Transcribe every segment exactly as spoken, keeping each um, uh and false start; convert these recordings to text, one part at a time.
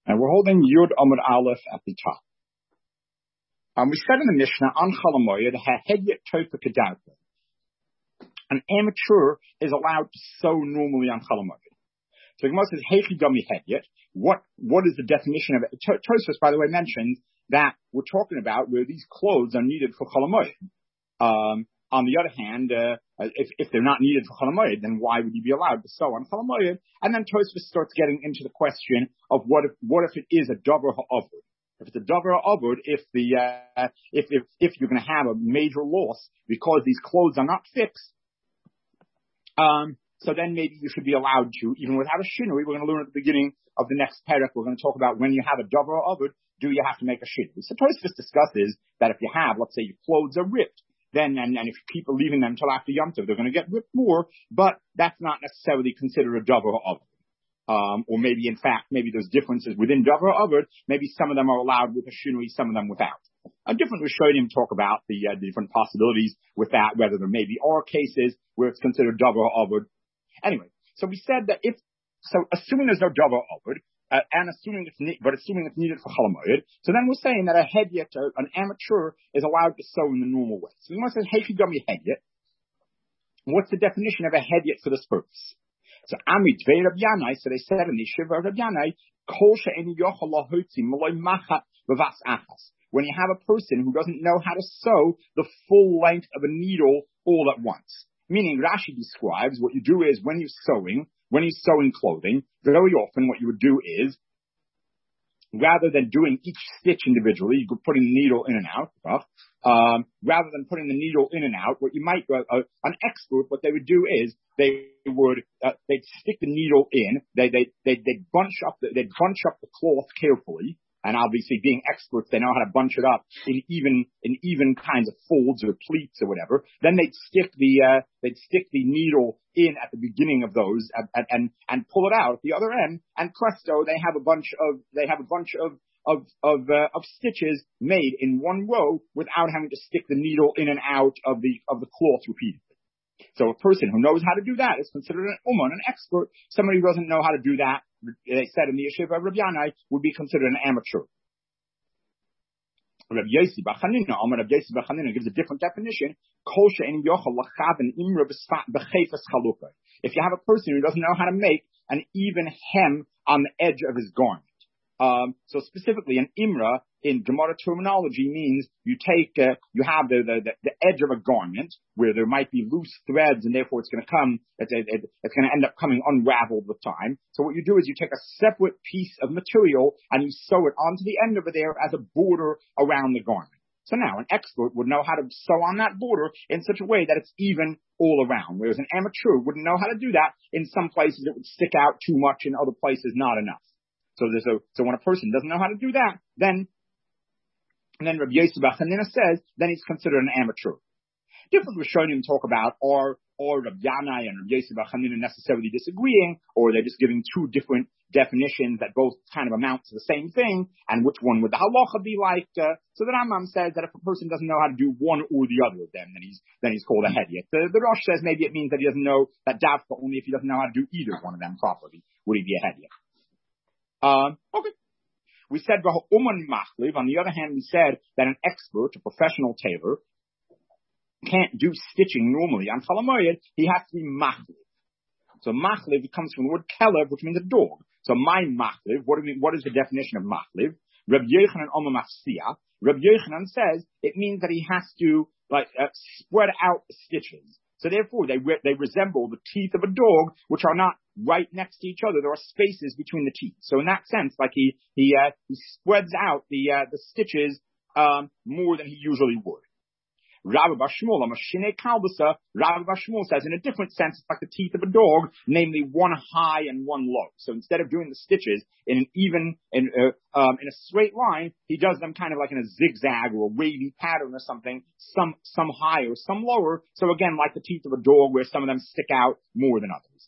And we're holding Yud Amud Aleph at the top. Um, we said in the Mishnah, on Chalamoyed, Ha'hedyet Tofa Kedavka. An amateur is allowed to sew normally on Chalamoyed. So the Gemara says, Heichi Dami Hedyet. What, what is the definition of it? Tosfos, by the way, mentions that we're talking about where these clothes are needed for Chalamoyed. Um, on the other hand, uh, if, if they're not needed for Chalamoyed, then why would you be allowed to sew on Chalamoyed? And then Tosfos starts getting into the question of what if, what if it is a Dover Ha'avud? If it's a Dover Ha'avud, if the, uh, if, if, if you're going to have a major loss because these clothes are not fixed, um, so then maybe you should be allowed to, even without a shinui. We're going to learn at the beginning of the next parak. We're going to talk about when you have a Dover Ha'avud, do you have to make a shinui? So Tosfos discusses that if you have, let's say your clothes are ripped, then, and, and if you keep leaving them until after Yom Tov, they're going to get ripped more, but that's not necessarily considered a Dover Ha'avud. Um, or maybe, in fact, maybe there's differences within Dover Ha'avud. Maybe some of them are allowed with a shinui, some of them without. A different Rishonim talk about the, uh, the different possibilities with that, whether there maybe are cases where it's considered Dover Ha'avud. Anyway, so we said that if, so assuming there's no Dover Ha'avud, uh, and assuming it's, ne- but assuming it's needed for Chalamoyed, so then we're saying that a hedyet, an amateur, is allowed to sew in the normal way. So the one says, Heichi Dami Hedyet. What's the definition of a hedyet for this purpose? So Ami Tvei Rabbi Yanai, so they said in the Shiva of Rabbi Yanai, Kol she'eni yochel lahotzi maloi machat b'vas achas. When you have a person who doesn't know how to sew the full length of a needle all at once. Meaning, Rashi describes what you do is when you're sewing, when you're sewing clothing, very often what you would do is, rather than doing each stitch individually, you could putting the needle in and out, um, rather than putting the needle in and out, what you might, uh, uh, an expert, what they would do is, they would, uh, they'd stick the needle in, they, they, they, they'd bunch up the, they'd bunch up the cloth carefully, and obviously being experts, they know how to bunch it up in even, in even kinds of folds or pleats or whatever. Then they'd stick the, uh, they'd stick the needle in at the beginning of those and, and, and pull it out at the other end. And presto, they have a bunch of, they have a bunch of, of, of, uh, of stitches made in one row without having to stick the needle in and out of the, of the cloth repeatedly. So a person who knows how to do that is considered an uman, an expert. Somebody who doesn't know how to do that, they said in the Yeshiva of Rabbi Yanai, would be considered an amateur. Rabbi Yossi bar Chanina, Rabbi Yossi bar Chanina gives a different definition. If you have a person who doesn't know how to make an even hem on the edge of his garment. Um, so specifically, an imra in Gemara terminology means you take, uh, you have the, the, the edge of a garment where there might be loose threads and therefore it's going to come, it's, it, it's going to end up coming unraveled with time. So what you do is you take a separate piece of material and you sew it onto the end over there as a border around the garment. So now an expert would know how to sew on that border in such a way that it's even all around, whereas an amateur wouldn't know how to do that. In some places it would stick out too much, in other places not enough. So there's a, so when a person doesn't know how to do that, then, and then Rabbi Yossi bar Chanina says, then he's considered an amateur. Different Rishonim talk about, or, or Rabbi Yanai and Rabbi Yossi bar Chanina necessarily disagreeing, or they're just giving two different definitions that both kind of amount to the same thing, and which one would the halacha be like? Uh, so the Rambam says that if a person doesn't know how to do one or the other of them, then he's, then he's called a hedyet. The, the Rosh says maybe it means that he doesn't know that davka, only if he doesn't know how to do either one of them properly would he be a hedyet. Um, okay. We said, uman machliv. On the other hand, we said that an expert, a professional tailor, can't do stitching normally. On Chalamoyed, he has to be machliv. So machliv comes from the word kelev, which means a dog. So my machliv, what, do we, what is the definition of machliv? Rabbi Yochanan Omer Mafsia. Rabbi Yochanan says it means that he has to, like, uh, spread out the stitches. So therefore, they re- they resemble the teeth of a dog, which are not right next to each other. There are spaces between the teeth. So in that sense, like he he uh, he spreads out the uh, the stitches um, more than he usually would. Rabbi bar Shmuel, Mashine Kalbasa, Rabbi bar Shmuel says in a different sense, it's like the teeth of a dog, namely one high and one low. So instead of doing the stitches in an even, in, uh, um, in a straight line, he does them kind of like in a zigzag or a wavy pattern or something, some, some higher, some lower. So again, like the teeth of a dog where some of them stick out more than others.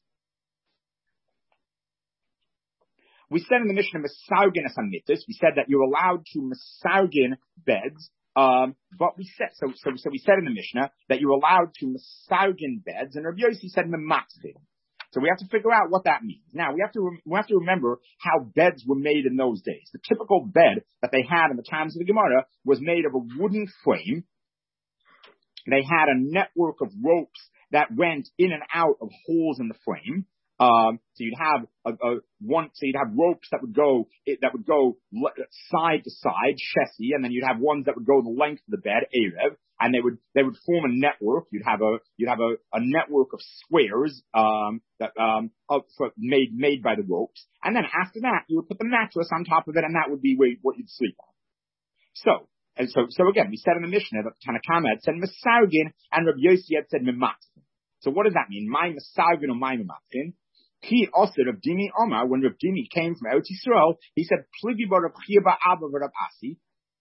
We said in the Mishnah, Mesargin as hamitis, we said that you're allowed to Mesargin beds. Um, but we said, so, so, so we said in the Mishnah that you're allowed to Mesargin beds, and Rabbi Yossi said Mematzin. So we have to figure out what that means. Now, we have to, we have to remember how beds were made in those days. The typical bed that they had in the times of the Gemara was made of a wooden frame. They had a network of ropes that went in and out of holes in the frame. Um, so you'd have a, a one, so you'd have ropes that would go, that would go side to side, chessi, and then you'd have ones that would go the length of the bed, erev, and they would, they would form a network. You'd have a, you'd have a, a network of squares, um, that, um, of, for, made, made by the ropes. And then after that, you would put the mattress on top of it, and that would be where, what you'd sleep on. So, and so, so again, we said in the Mishnah that Tanna Kama had said Mesargin, and Rabbi Yossi had said Mematzin. So what does that mean? My Mesargin or my Mematzin? He also, Rav Dimi Omar, when Rav Dimi came from Eretz Yisrael, he said, Pligi ba Rav Chia ba Abba va Rav Asi.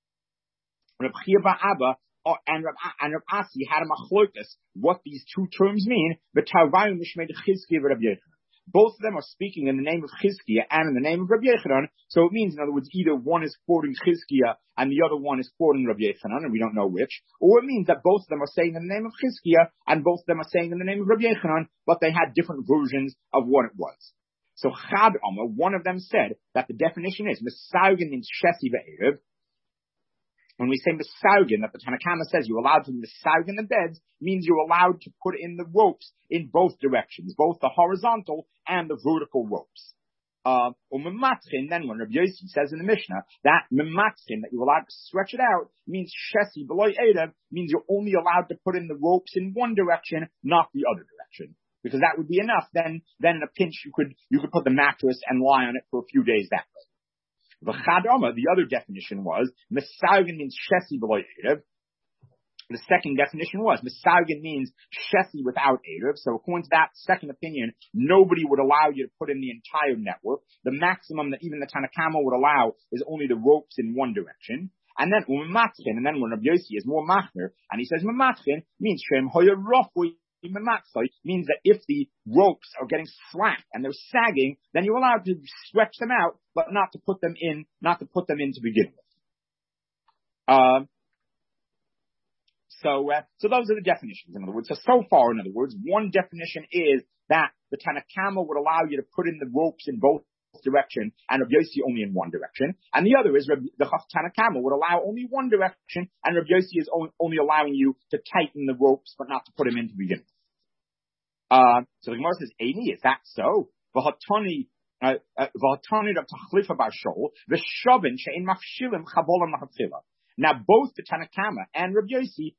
Rav Chia ba Abba and Rav, and Rav Asi had a machlokas, what these two terms mean, but Tavayim Mishmei Chizkiya va Rav Yochanan. Both of them are speaking in the name of Chizkiya and in the name of Rav Yochanan, so it means, in other words, either one is quoting Chizkiya and the other one is quoting Rav Yochanan, and we don't know which, or it means that both of them are saying in the name of Chizkiya and both of them are saying in the name of Rav Yochanan, but they had different versions of what it was. So Chad Omer, one of them said that the definition is, Mesargin means Shesi ve'erev. When we say Mesargin, that the Tanna Kama says you're allowed to Mesargin the beds, means you're allowed to put in the ropes in both directions, both the horizontal and the vertical ropes. Uh, or Mematzin, then when Rabbi Yossi says in the Mishnah that Mematzin, that you're allowed to stretch it out, means Shesi below Erev, means you're only allowed to put in the ropes in one direction, not the other direction. Because that would be enough. Then, then in a pinch, you could, you could put the mattress and lie on it for a few days that way. V'chad Omer, the other definition was, Mesargin means Shesi below Erev. The second definition was, Mesargin means Shesi without Erev. So according to that second opinion, nobody would allow you to put in the entire network. The maximum that even the Tanna Kama would allow is only the ropes in one direction. And then, U'Mematchin, and then when Rabbi Yossi is more machmer, and he says Mematchin, means Shem Hoya Rofui, means that if the ropes are getting slack and they're sagging, then you're allowed to stretch them out, but not to put them in, not to put them in to begin with. Uh, so, uh, so those are the definitions, in other words. So, so far, in other words, one definition is that the Tanna Kama would allow you to put in the ropes in both direction and Rabbi Yossi only in one direction. And the other is Rabbi, the Tanna Kama would allow only one direction, and Rabbi Yossi is only, only allowing you to tighten the ropes, but not to put them in to begin with. Uh, so the Gemara says, Eini, is that so? V'hatani, v'hatani of tachlifa b'ashol, v'shavin she'en mafshilim chabolam l'hatchila. Now both the Tanna Kama and Rabbi Yossi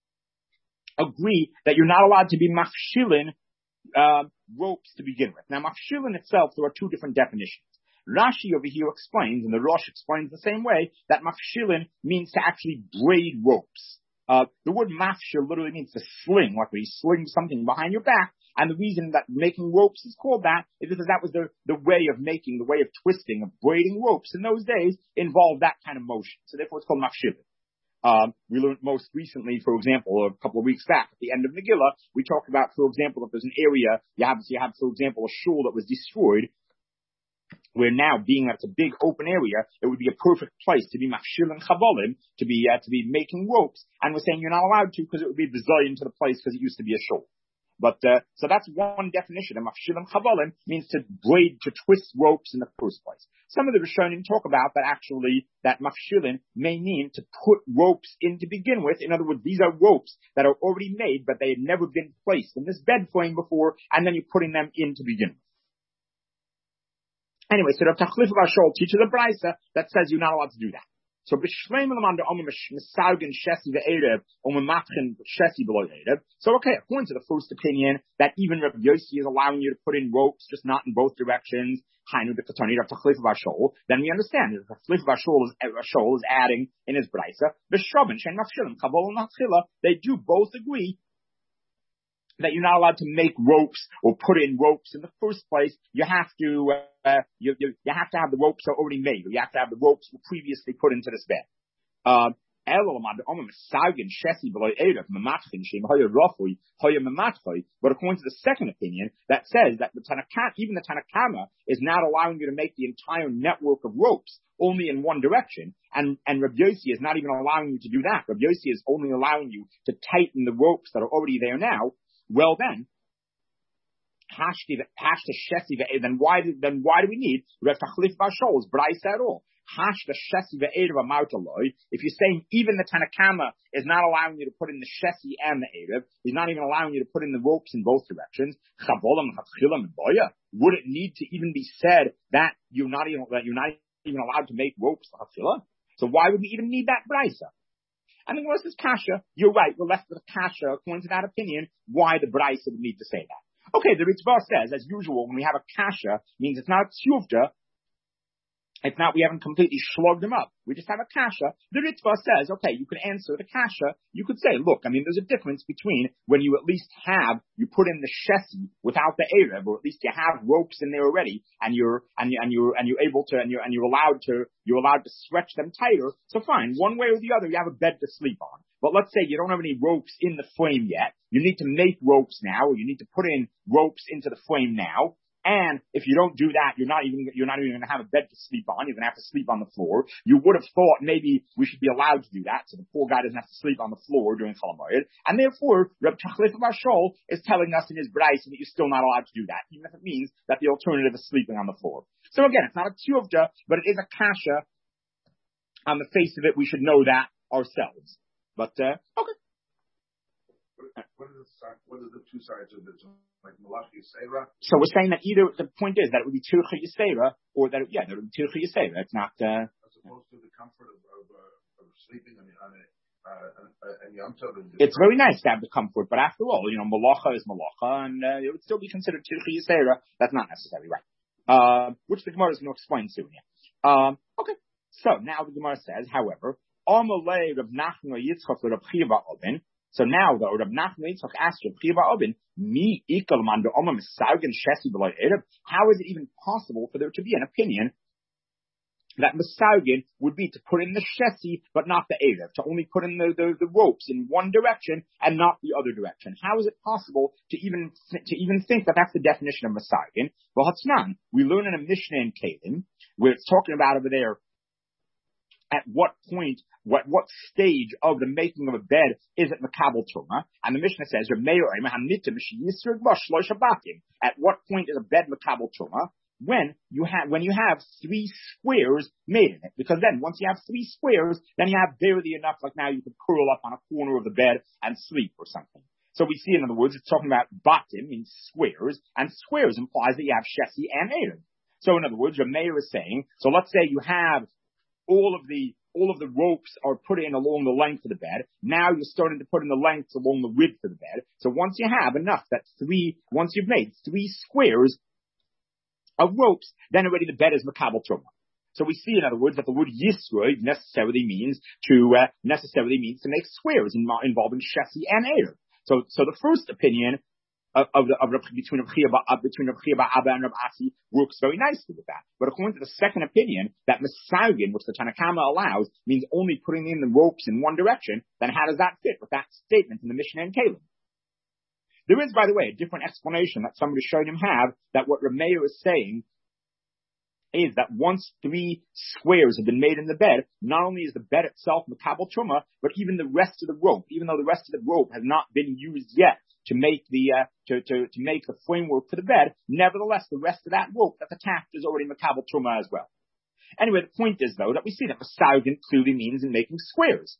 agree that you're not allowed to be mafshilin, uh, ropes to begin with. Now mafshilin itself, there are two different definitions. Rashi over here explains, and the Rosh explains the same way, that mafshilin means to actually braid ropes. Uh, the word mafshil literally means to sling, like when you sling something behind your back. And the reason that making ropes is called that is because that was the, the way of making, the way of twisting, of braiding ropes in those days involved that kind of motion. So therefore it's called mafshilin. Um, we learned most recently, for example, a couple of weeks back at the end of Megillah, we talked about, for example, if there's an area, you have, you have, for example, a shul that was destroyed, where now, being that it's a big open area, it would be a perfect place to be mafshilin chavolim, to be, uh, to be making ropes, and we're saying you're not allowed to because it would be designed to the place because it used to be a shul. But, uh, so that's one definition. And mafshilim chavolim means to braid, to twist ropes in the first place. Some of the Rishonim talk about that actually, that mafshilin may mean to put ropes in to begin with. In other words, these are ropes that are already made, but they have never been placed in this bed frame before, and then you're putting them in to begin with. Anyway, so Rav Tachlif of Ashol teaches a brisa that says you're not allowed to do that. So b'shleim l'manda omer misargin shesi ve'erev omer matchin shesi below erev. So okay, according to the first opinion that even Rabbi Yossi is allowing you to put in ropes, just not in both directions. Hainu b'katani Rav Tachlif of Ashol. Then we understand that Rav Tachlif of Ashol is, Ashol is adding in his brisa b'shavin shein mafshilim chavol l'matchila. They do both agree that you're not allowed to make ropes or put in ropes in the first place. You have to, uh, you, you, you have to have the ropes that are already made, or you have to have the ropes previously put into this bed. Uh, but according to the second opinion, that says that the Tanna Kama, even the Tanna Kama, is not allowing you to make the entire network of ropes only in one direction, and, and Rabbi Yossi is not even allowing you to do that. Rabbi Yossi is only allowing you to tighten the ropes that are already there now. Well then, Hashti, hashta shesi ve'erev, then why, then why do we need Rav Tachlif Bashol's Braisa at all? Hashta shesi ve'erev amautaloi. If you're saying even the Tanakama is not allowing you to put in the shesi and the erev, he's not even allowing you to put in the ropes in both directions. Chavolam chatchilam boya. Would it need to even be said that you're not even that you're not even allowed to make ropes l'chachila? So why would we even need that Braisa? And the Gemara says kasha. You're right. We're left with a kasha according to that opinion. Why the Braisa would need to say that? Okay, the Ritva says, as usual, when we have a kasha, means it's not a tsuvda, it's not, we haven't completely slugged them up. We just have a kasha. The Ritva says, okay, you can answer the kasha. You could say, look, I mean, there's a difference between when you at least have, you put in the shesi without the erev, or at least you have ropes in there already, and you're, and you, and you're, and you're able to, and you're, and you're allowed to, you're allowed to stretch them tighter. So fine, one way or the other, you have a bed to sleep on. But let's say you don't have any ropes in the frame yet. You need to make ropes now, or you need to put in ropes into the frame now. And if you don't do that, you're not even, you're not even going to have a bed to sleep on. You're going to have to sleep on the floor. You would have thought maybe we should be allowed to do that, so the poor guy doesn't have to sleep on the floor during Chol Hamoed. And therefore, Reb Tachlif Bashol is telling us in his Braisa that you're still not allowed to do that, even if it means that the alternative is sleeping on the floor. So again, it's not a tiyuvda, but it is a kasha. On the face of it, we should know that ourselves. But, uh, okay. What are, the, what are the two sides of this? Like Malach Yisera? So we're saying that either, the point is that it would be Tircha Yisera, or that, yeah, that it would be Tircha Yisera. It's not, uh... As opposed to the comfort of, of, uh, of sleeping on, on a, uh, and Yom Tov. It's very nice to have the comfort, but after all, you know, Malacha is Malacha, and uh, it would still be considered Tircha Yisera. That's not necessarily right. Uh, which the Gemara is going to explain soon here. Um, okay. So now the Gemara says, however, Amalei Rav Nachman Yitzchak Rav Chiva Obin. So now, though, Rav Nachman Yitzchak asked Rav Chiva Obin, Mi ikal man be'omam misaugen shesi b'loy erev. How is it even possible for there to be an opinion that misaugen would be to put in the shesi but not the erev, to only put in the, the, the ropes in one direction and not the other direction? How is it possible to even to even think that that's the definition of misaugen? Well, Hatznan, we learn in a Mishnah in Kelim where it's talking about over there at what point, what what stage of the making of a bed is it makabel tuma? And the Mishnah says, at what point is a bed makabel tuma? When you have when you have three squares made in it, because then once you have three squares, then you have barely enough. Like now, you could curl up on a corner of the bed and sleep or something. So we see, in other words, it's talking about batim means squares, and squares implies that you have shesi and erev. So in other words, Rameir is saying, so let's say you have all of the all of the ropes are put in along the length of the bed. Now you're starting to put in the lengths along the width of the bed. So once you have enough, that three, once you've made three squares of ropes, then already the bed is makabel truma. So we see, in other words, that the word yisroid necessarily means to uh, necessarily means to make squares in, involving shesi and erev. So, so the first opinion Of, of the of between Rav Chia between Rav Chia Abba and Rav Asi works very nicely with that. But according to the second opinion, that Misaugen, which the Tanakama allows, means only putting in the ropes in one direction, then how does that fit with that statement in the Mishnah and Kalim? There is, by the way, a different explanation that somebody showed him have, that what Rav Meir is saying is that once three squares have been made in the bed, not only is the bed itself makabel truma, but even the rest of the rope, even though the rest of the rope has not been used yet to make the uh, to, to to make the framework for the bed, nevertheless, the rest of that rope that's attached is already makabel truma as well. Anyway, the point is, though, that we see that Masaugen clearly means in making squares.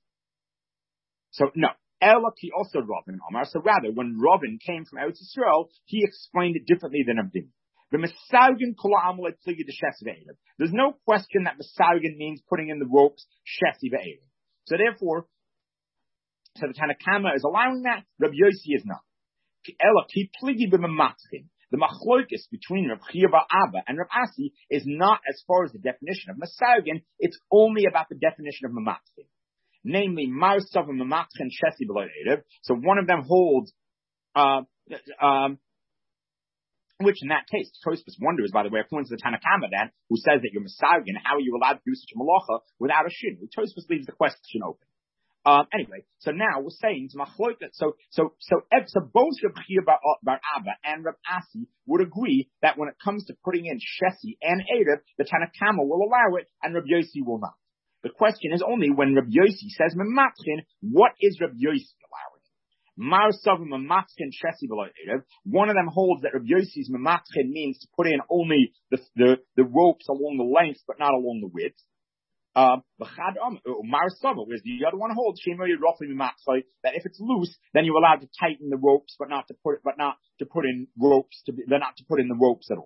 So, no. Elaki also Ravin Omar. So rather, when Ravin came from Eretz Yisrael, he explained it differently than Abdin. The Masaugen kula amalei pligi de shesi ve'erev. There's no question that Masaugen means putting in the ropes shesi ve'erev. So therefore, so the Tanakama is allowing that, Rabbi Yossi is not. Elaki pligi b'mamatzkin. The machloikis between Rav Chia bar Abba and Rav Asi is not as far as the definition of Masaugen, it's only about the definition of mamatzkin. Namely, Marsav and Mamatchen Shesi B'Lo Erev. So one of them holds, uh, um, which in that case, Tosfos wonders, by the way, according to the Tanakama then, who says that you're Masaugen, how are you allowed to do such a malacha without a shin? Tosfos leaves the question open. Um, anyway, so now we're saying, so, so, so, so both Rav Chia bar, bar Abba and Rav Asi would agree that when it comes to putting in Shesi and Erev, the Tanakama will allow it and Rav Yossi will not. The question is only when Rabbi Yossi says Mematchin, what is Rabbi Yossi allowing? One of them holds that Rabbi Yossi's mematzchen means to put in only the, the, the ropes along the length, but not along the width. Um, whereas the other one holds that if it's loose, then you're allowed to tighten the ropes, but not to put, but not to put in ropes to be, not to put in the ropes at all.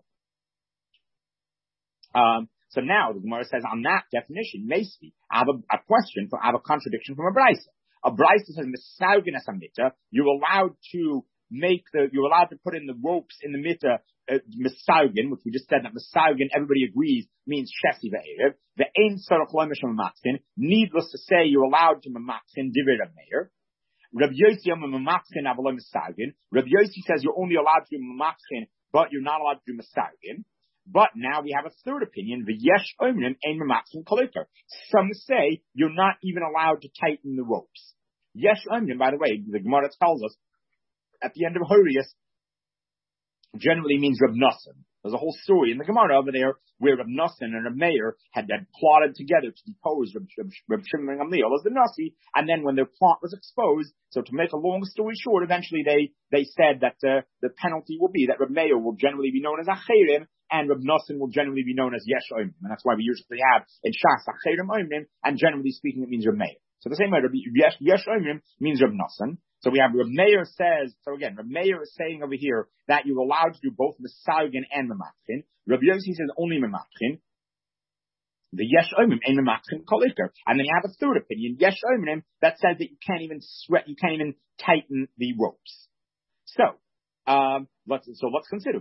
Um, so now the Gemara says on that definition, Macy, I have a, a question, for, I have a contradiction from a brisa. A brisa says misaugen as a mitzvah. You're allowed to make the, you're allowed to put in the ropes in the mitzvah, uh, misaugen, which we just said that misaugen, everybody agrees, means shesi ve'erev. The ein sarach lo mematzin. Needless to say, you're allowed to mematzin divrei Rav Meir. Rabbi Yossi am mematzin avlo misaugen. Rabbi Yossi says you're only allowed to do mematzin, but you're not allowed to do misaugen. But now we have a third opinion. The yesh omrim ein mematzin koliker. Some say you're not even allowed to tighten the ropes. Yesh omrim, by the way, the Gemara tells us at the end of Horius, generally means Rav Nosson. There's a whole story in the Gemara over there where Rav Nosson and Rav Meir had, had plotted together to depose Rav, Rav, Rav Shimon ben Gamliel as the Nasi, and then when their plot was exposed, so to make a long story short, eventually they, they said that uh, the penalty will be that Rav Meir will generally be known as Acherim, and Rav Nosson will generally be known as Yesh Omrim. And that's why we usually have in Shas Acherim Omrim, and generally speaking it means Rav Meir. So the same way, Yesh, Yesh Omrim means Rav Nosson. So we have Rav Meir says, so again, Rav Meir is saying over here that you're allowed to do both Mesaugen and Mematchin. Rav Yossi says only Mematchin. The Yesh Omrim and Mematchin Koliker. And then you have a third opinion, Yesh Omrim, that says that you can't even sweat, you can't even tighten the ropes. So, um, let's, so let's consider.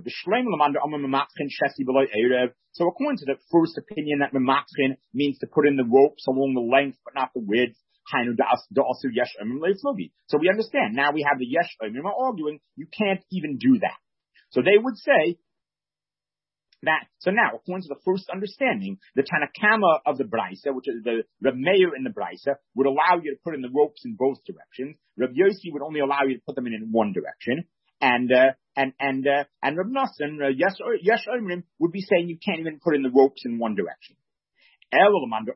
So according to the first opinion that Mematchin means to put in the ropes along the length, but not the width. So we understand. Now we have the Yesh Omrim arguing you can't even do that. So they would say that, so now, according to the first understanding, the Tanakama of the Brisa, which is the Rav Meir in the Brisa, would allow you to put in the ropes in both directions. Rav Yossi would only allow you to put them in in one direction. And, uh, and, and, uh, and Rav Nosson, uh, Yesh, Yesh Omrim, would be saying you can't even put in the ropes in one direction. But according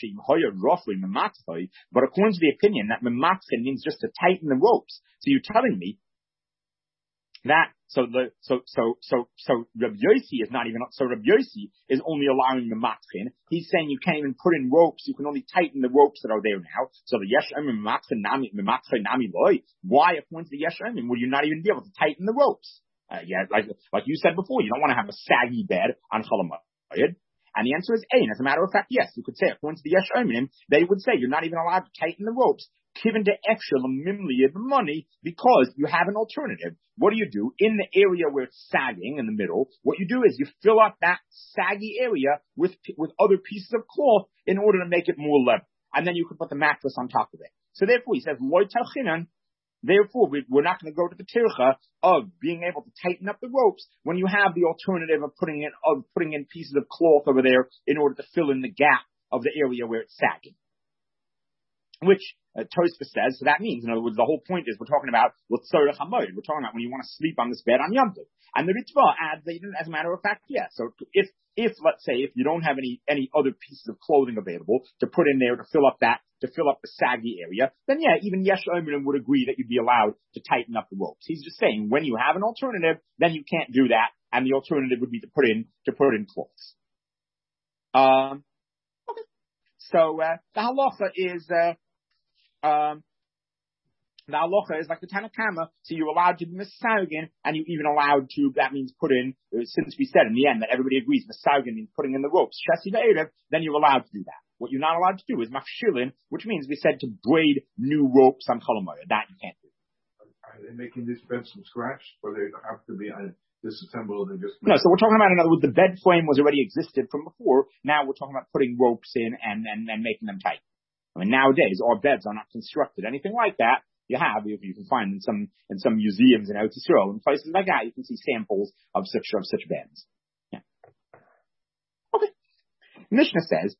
to the opinion that mematzin means just to tighten the ropes, so you're telling me that so the so so so so Rabbi Yossi is not even so Rabbi Yossi is only allowing mematzin. He's saying you can't even put in ropes; you can only tighten the ropes that are there now. So the yesh mematzin nami mematzin nami loy. Why, according to the yesh would you not even be able to tighten the ropes? Uh, yeah, like like you said before, you don't want to have a saggy bed on Cholamayid. And the answer is A. And as a matter of fact, yes, you could say, according to the Yesh Omrim, they would say you're not even allowed to tighten the ropes, given to extra lemimli of money, because you have an alternative. What do you do? In the area where it's sagging in the middle, what you do is you fill up that saggy area with, with other pieces of cloth in order to make it more level. And then you can put the mattress on top of it. So therefore, he says, Loy Talchinan, therefore, we, we're not going to go to the tircha of being able to tighten up the ropes when you have the alternative of putting in of putting in pieces of cloth over there in order to fill in the gap of the area where it's sagging. Which uh, Tosfos says, so that means, in other words, the whole point is we're talking about what's tzorech hamoed. We're talking about when you want to sleep on this bed on Yom Tov. And the Ritva adds that, as a matter of fact, yes. So if if let's say if you don't have any any other pieces of clothing available to put in there to fill up that to fill up the saggy area, then yeah, even Yesh Omrim would agree that you'd be allowed to tighten up the ropes. He's just saying when you have an alternative, then you can't do that, and the alternative would be to put in to put in cloths. Um, okay. So uh, the halacha is uh, um, the halacha is like the Tanakama, so you're allowed to be misaugen, and you even allowed to, that means put in, since we said in the end that everybody agrees misaugen means putting in the ropes, shesi ve'erev, then you're allowed to do that. What you're not allowed to do is mafshilin, which means we said to braid new ropes on Cholamayid. That you can't do. Are they making these beds from scratch, or they have to be uh, disassembled and just... No, so we're talking about, in other words, the bed frame was already existed from before, now we're talking about putting ropes in and, and, and making them tight. I mean, nowadays, our beds are not constructed anything like that. You have, you, you can find in some, in some museums in Eretz Yisrael and places like that, you can see samples of such, of such beds. Yeah. Okay. Mishnah says,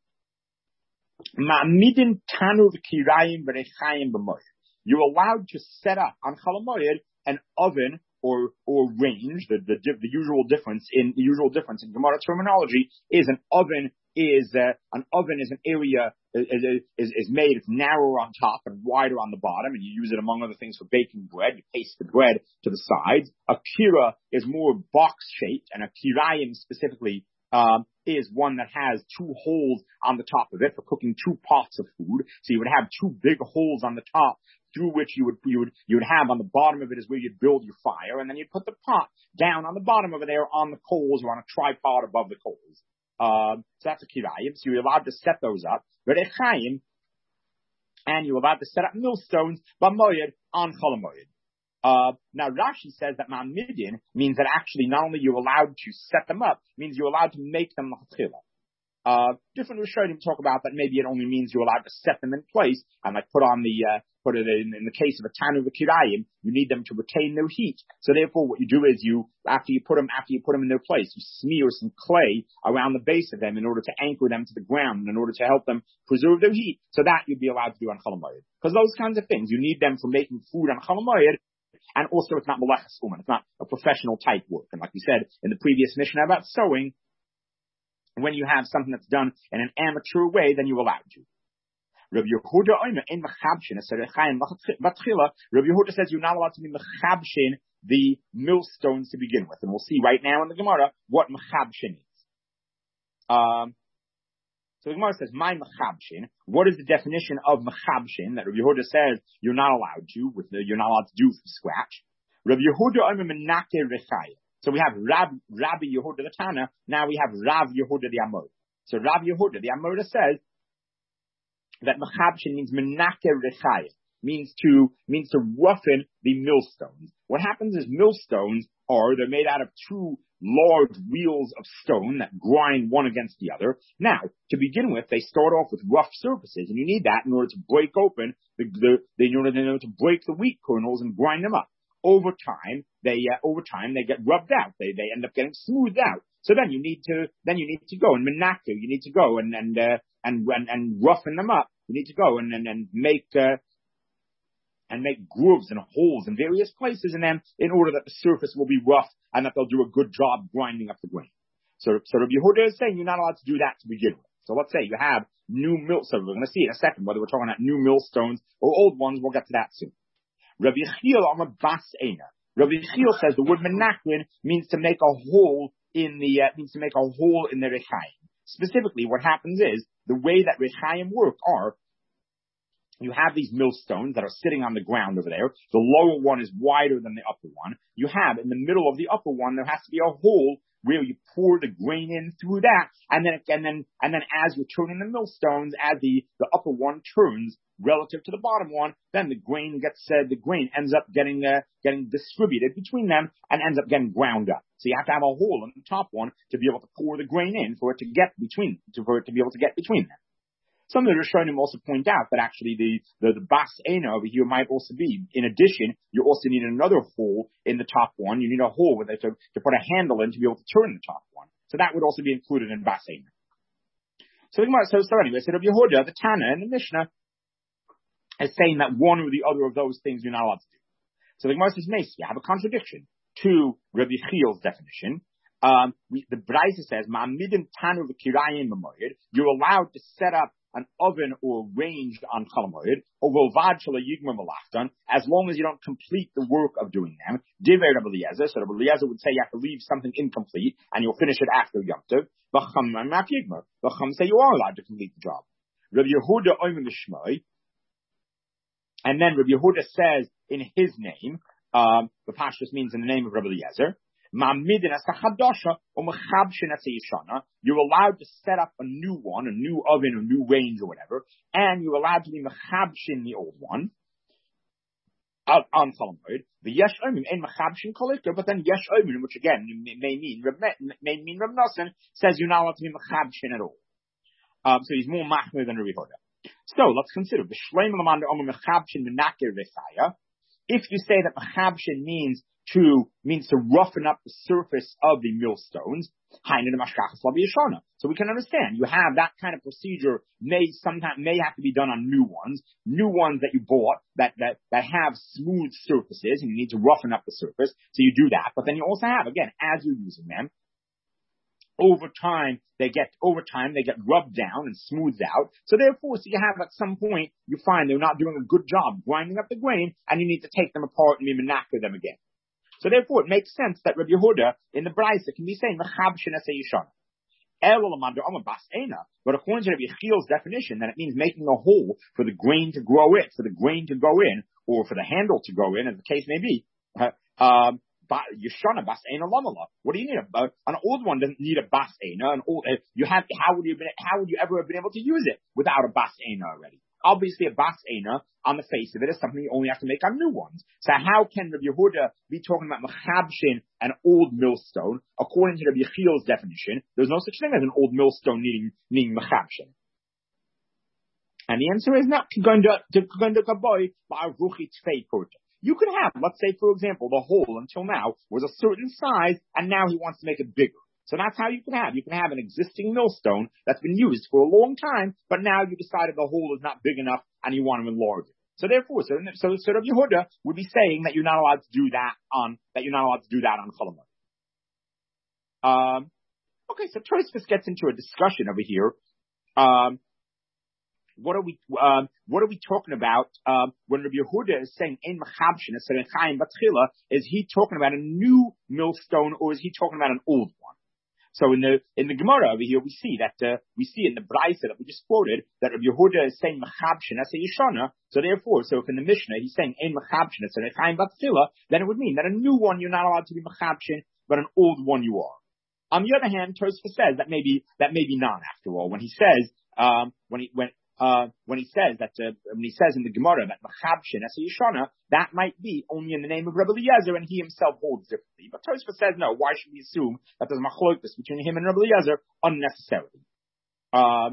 Ma'amidin tanu v'kirayim v'rechayim b'moed. You're allowed to set up on Cholamayid an oven or, or range. The, the, the usual difference in, the usual difference in Gemara terminology is an oven is uh, an oven is an area is, is is made, it's narrower on top and wider on the bottom, and you use it among other things for baking bread. You paste the bread to the sides. A kira is more box shaped, and a kirayim specifically um, is one that has two holes on the top of it for cooking two pots of food. So you would have two big holes on the top through which you would you would you would have on the bottom of it is where you'd build your fire, and then you'd put the pot down on the bottom over there on the coals or on a tripod above the coals. Um, so that's a kirayim. So you're allowed to set those up. But echayim, and you're allowed to set up millstones b'moyed on chol hamoyed. Uh, now Rashi says that ma'amidin means that actually not only you're allowed to set them up, means you're allowed to make them l'chatchila. Uh, different Rishonim talk about that maybe it only means you're allowed to set them in place and like put on the, uh, put it in, in the case of a tanu v'kirayim, you need them to retain their heat. So therefore what you do is you, after you put them, after you put them in their place, you smear some clay around the base of them in order to anchor them to the ground, in order to help them preserve their heat. So that you'd be allowed to do on chol hamoyed. Because those kinds of things, you need them for making food on chol hamoyed. And also it's not melechas uman, it's not a professional type work. And like we said in the previous Mishnah about sewing, when you have something that's done in an amateur way, then you're allowed to. Rabbi Yehuda says you're not allowed to be mechabshin the millstones to begin with. And we'll see right now in the Gemara what mechabshin is. Um, so the Gemara says, my mechabshin, what is the definition of mechabshin that Rabbi Yehuda says you're not allowed to, with the, you're not allowed to do from scratch? Rabbi Yehuda omer menake rechaya. So we have Rab, Rabbi Yehuda the Tana. Now we have Rav Yehuda the Amod. So Rav Yehuda the Amod says that mechabshin means menake rechaya, means to means to roughen the millstones. What happens is millstones are they're made out of two large wheels of stone that grind one against the other. Now, to begin with, they start off with rough surfaces, and you need that in order to break open the, the, the in order to break the wheat kernels and grind them up. Over time, they uh, over time they get rubbed out. They they end up getting smoothed out. So then you need to then you need to go and menake. You need to go and and uh, and, and and roughen them up. You need to go and and, and make uh, and make grooves and holes in various places in them in order that the surface will be rough and that they'll do a good job grinding up the grain. So so Rabbi Yehuda is saying you're not allowed to do that to begin with. So let's say you have new mill. So we're going to see in a second whether we're talking about new millstones or old ones. We'll get to that soon. Rabbi Yechiel on a bas eina. Rabbi Yechiel says the word menachlin means to make a hole in the uh, means to make a hole in the rechayim. Specifically, what happens is the way that rechayim work are you have these millstones that are sitting on the ground over there. The lower one is wider than the upper one. You have in the middle of the upper one there has to be a hole where you pour the grain in through that, and then and then and then as you're turning the millstones, as the the upper one turns relative to the bottom one, then the grain gets uh, the grain ends up getting uh, getting distributed between them and ends up getting ground up. So you have to have a hole in the top one to be able to pour the grain in for it to get between to, for it to be able to get between them. Some of the Rishonim also point out that actually the, the, the bas eina over here might also be, in addition, you also need another hole in the top one. You need a hole with it to, to put a handle in to be able to turn the top one. So that would also be included in bas eina. So, so, so anyway, so Rabbi Yehuda, the Tana, and the Mishnah is saying that one or the other of those things you're not allowed to do. So the Gemara says, Macy, you have a contradiction to Rabbi Chiel's definition. Um, we, the Braisa says, Ma'amidin tanu v'kirayim b'moyed, you're allowed to set up an oven or range on chol hamoyed, as long as you don't complete the work of doing them. Divrei Rabbi Eliezer, so Rabbi Eliezer would say you have to leave something incomplete and you'll finish it after Yom Tov. V'cham say you are allowed to complete the job. Rabbi Yehuda oimer l'shmoi, and then Rabbi Yehuda says in his name, um, the Pashtus means in the name of Rabbi Eliezer, you're allowed to set up a new one, a new oven, a new range or whatever, and you're allowed to be mechabshin the old one on chol hamoyed. The yesh oimim ain't mechabshin kolikta, but then yesh oimim, which again may mean may mean Reb Nosson, says you're not allowed to be mechabshin at all. Um, so he's more machmir than Rabbi Yehuda. So let's consider the shleim l'mander omer mechabshin menakir v'chaya. If you say that mechabshin means to means to roughen up the surface of the millstones, so we can understand you have that kind of procedure may sometimes may have to be done on new ones, new ones that you bought that that that have smooth surfaces, and you need to roughen up the surface, so you do that. But then you also have, again, as you're using them, over time, they get, over time, they get rubbed down and smoothed out. So therefore, so you have at some point, you find they're not doing a good job grinding up the grain, and you need to take them apart and menacre them again. So therefore, it makes sense that Rabbi Yehuda in the Brisa can be saying, Mechabshin Aseh Yishana. But according to Rabbi Yechiel's definition, then it means making a hole for the grain to grow in, for the grain to go in, or for the handle to go in, as the case may be. Uh, um, Yeshana bas eina lamala. What do you need? A, an old one doesn't need a bas eina. An old, uh, you have. How would you? Been, how would you ever have been able to use it without a bas eina already? Obviously, a bas eina on the face of it is something you only have to make on new ones. So how can Rabbi Yehuda be talking about mechabshin, an old millstone? According to Rabbi Yechiel's definition, there's no such thing as an old millstone needing needing mechabshin. And the answer is not going to going to kaboy by ruchi tfei porta. You could have, let's say, for example, the hole until now was a certain size, and now he wants to make it bigger. So that's how you can have. You can have an existing millstone that's been used for a long time, but now you decided the hole is not big enough, and you want to enlarge it. So therefore, so, so, so Rabbi Yehuda would be saying that you're not allowed to do that on, that you're not allowed to do that on Chol Hamoed. Um, okay, so Tosfos gets into a discussion over here. Um, What are we, um, what are we talking about, um, when Rabbi Yehuda is saying, Ein Mechabshin, Batchila, is he talking about a new millstone, or is he talking about an old one? So in the, in the Gemara over here, we see that, uh, we see in the Brisa that we just quoted, that Rabbi Yehuda is saying Mechabshin, as a Yishana. So therefore, so if in the Mishnah he's saying, Ein Mechabshin, Batchila, then it would mean that a new one you're not allowed to be Mechabshin, but an old one you are. On the other hand, Tosfos says that maybe, that maybe not after all. When he says, um, when he, when, Uh, when he says that, uh, when he says in the Gemara that Mechabshin as a Yishana, that might be only in the name of Rabbi Eliezer, and he himself holds differently. But Tosfos says no. Why should we assume that there's machlokes between him and Rabbi Eliezer unnecessarily? Um,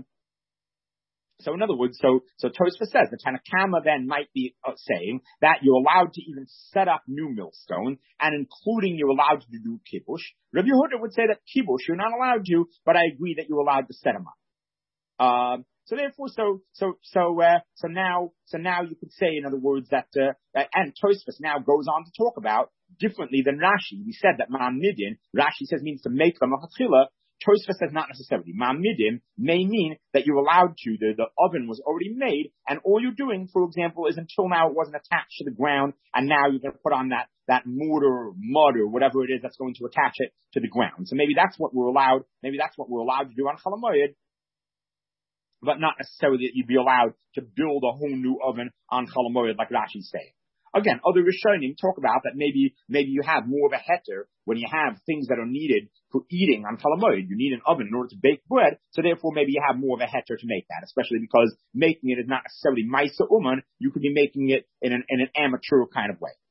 so in other words, so so Tosfos says the Tanna Kama then might be uh, saying that you're allowed to even set up new millstones, and including you're allowed to do kibush. Rabbi Yehuda would say that kibush you're not allowed to, but I agree that you're allowed to set them up. Um, So therefore, so so so uh, so now so now you could say, in other words, that uh, and Tosfos now goes on to talk about differently than Rashi. We said that ma'amidin, Rashi says means to make them a chatchila. Tosfos says not necessarily. Ma'amidin may mean that you're allowed to. The the oven was already made, and all you're doing, for example, is until now it wasn't attached to the ground, and now you're going to put on that that mortar, or mud, or whatever it is that's going to attach it to the ground. So maybe that's what we're allowed. Maybe that's what we're allowed to do on Chol Hamoed, but not necessarily that you'd be allowed to build a whole new oven on Chol Hamoed like Rashi's saying. Again, other Rishonim talk about that maybe maybe you have more of a heter when you have things that are needed for eating on Chol Hamoed. You need an oven in order to bake bread, so therefore maybe you have more of a heter to make that, especially because making it is not necessarily Maisa Uman. You could be making it in an, in an amateur kind of way.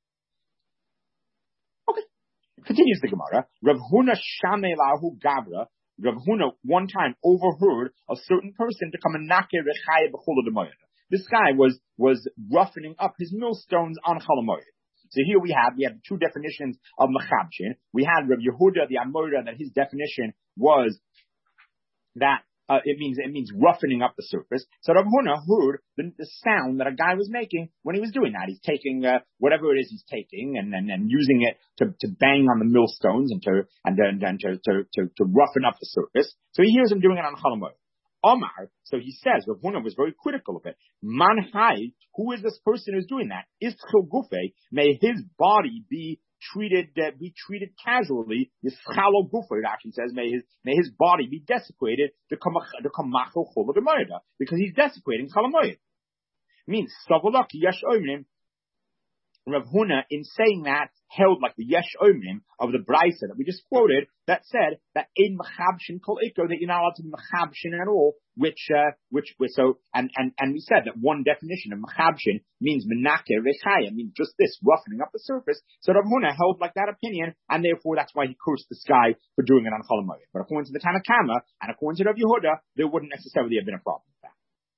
Okay. Continues the Gemara. Rav Huna Shamei Lahu Gabra. Rav Huna one time overheard a certain person to come and nakir rechaya b'chol hamoed. This guy was was roughening up his millstones on Chol Hamoed. So here we have we have two definitions of mechabshin. We had Rav Yehuda the Amora that his definition was that uh, it means it means roughening up the surface. So Rav Huna heard the, the sound that a guy was making when he was doing that. He's taking uh, whatever it is he's taking and, and and using it to to bang on the millstones and to and then and to, to to to roughen up the surface. So he hears him doing it on Chol Hamoed. Omar, so he says, Rav Huna was very critical of it. Man Hai, who is this person who's doing that? Ischil Gufe, may his body be treated uh, be treated casually. Yischalo Gufe, it actually says, may his may his body be desecrated to come to come machol chol hamoed, because he's desecrating Chol Hamoed. Means savolak yesh omrim. Rav Huna, in saying that, held like the yesh omrim of the Brisa that we just quoted, that said that in mechabshin kol iko, that you're not allowed to be mechabshin at all, which uh, which so and and and we said that one definition of mechabshin means menake rechaya, means just this roughening up the surface. So Rav Huna held like that opinion, and therefore that's why he cursed this guy for doing it on Chol Hamoed. But according to the Tanna Kama and according to Rav Yehuda, there wouldn't necessarily have been a problem with that.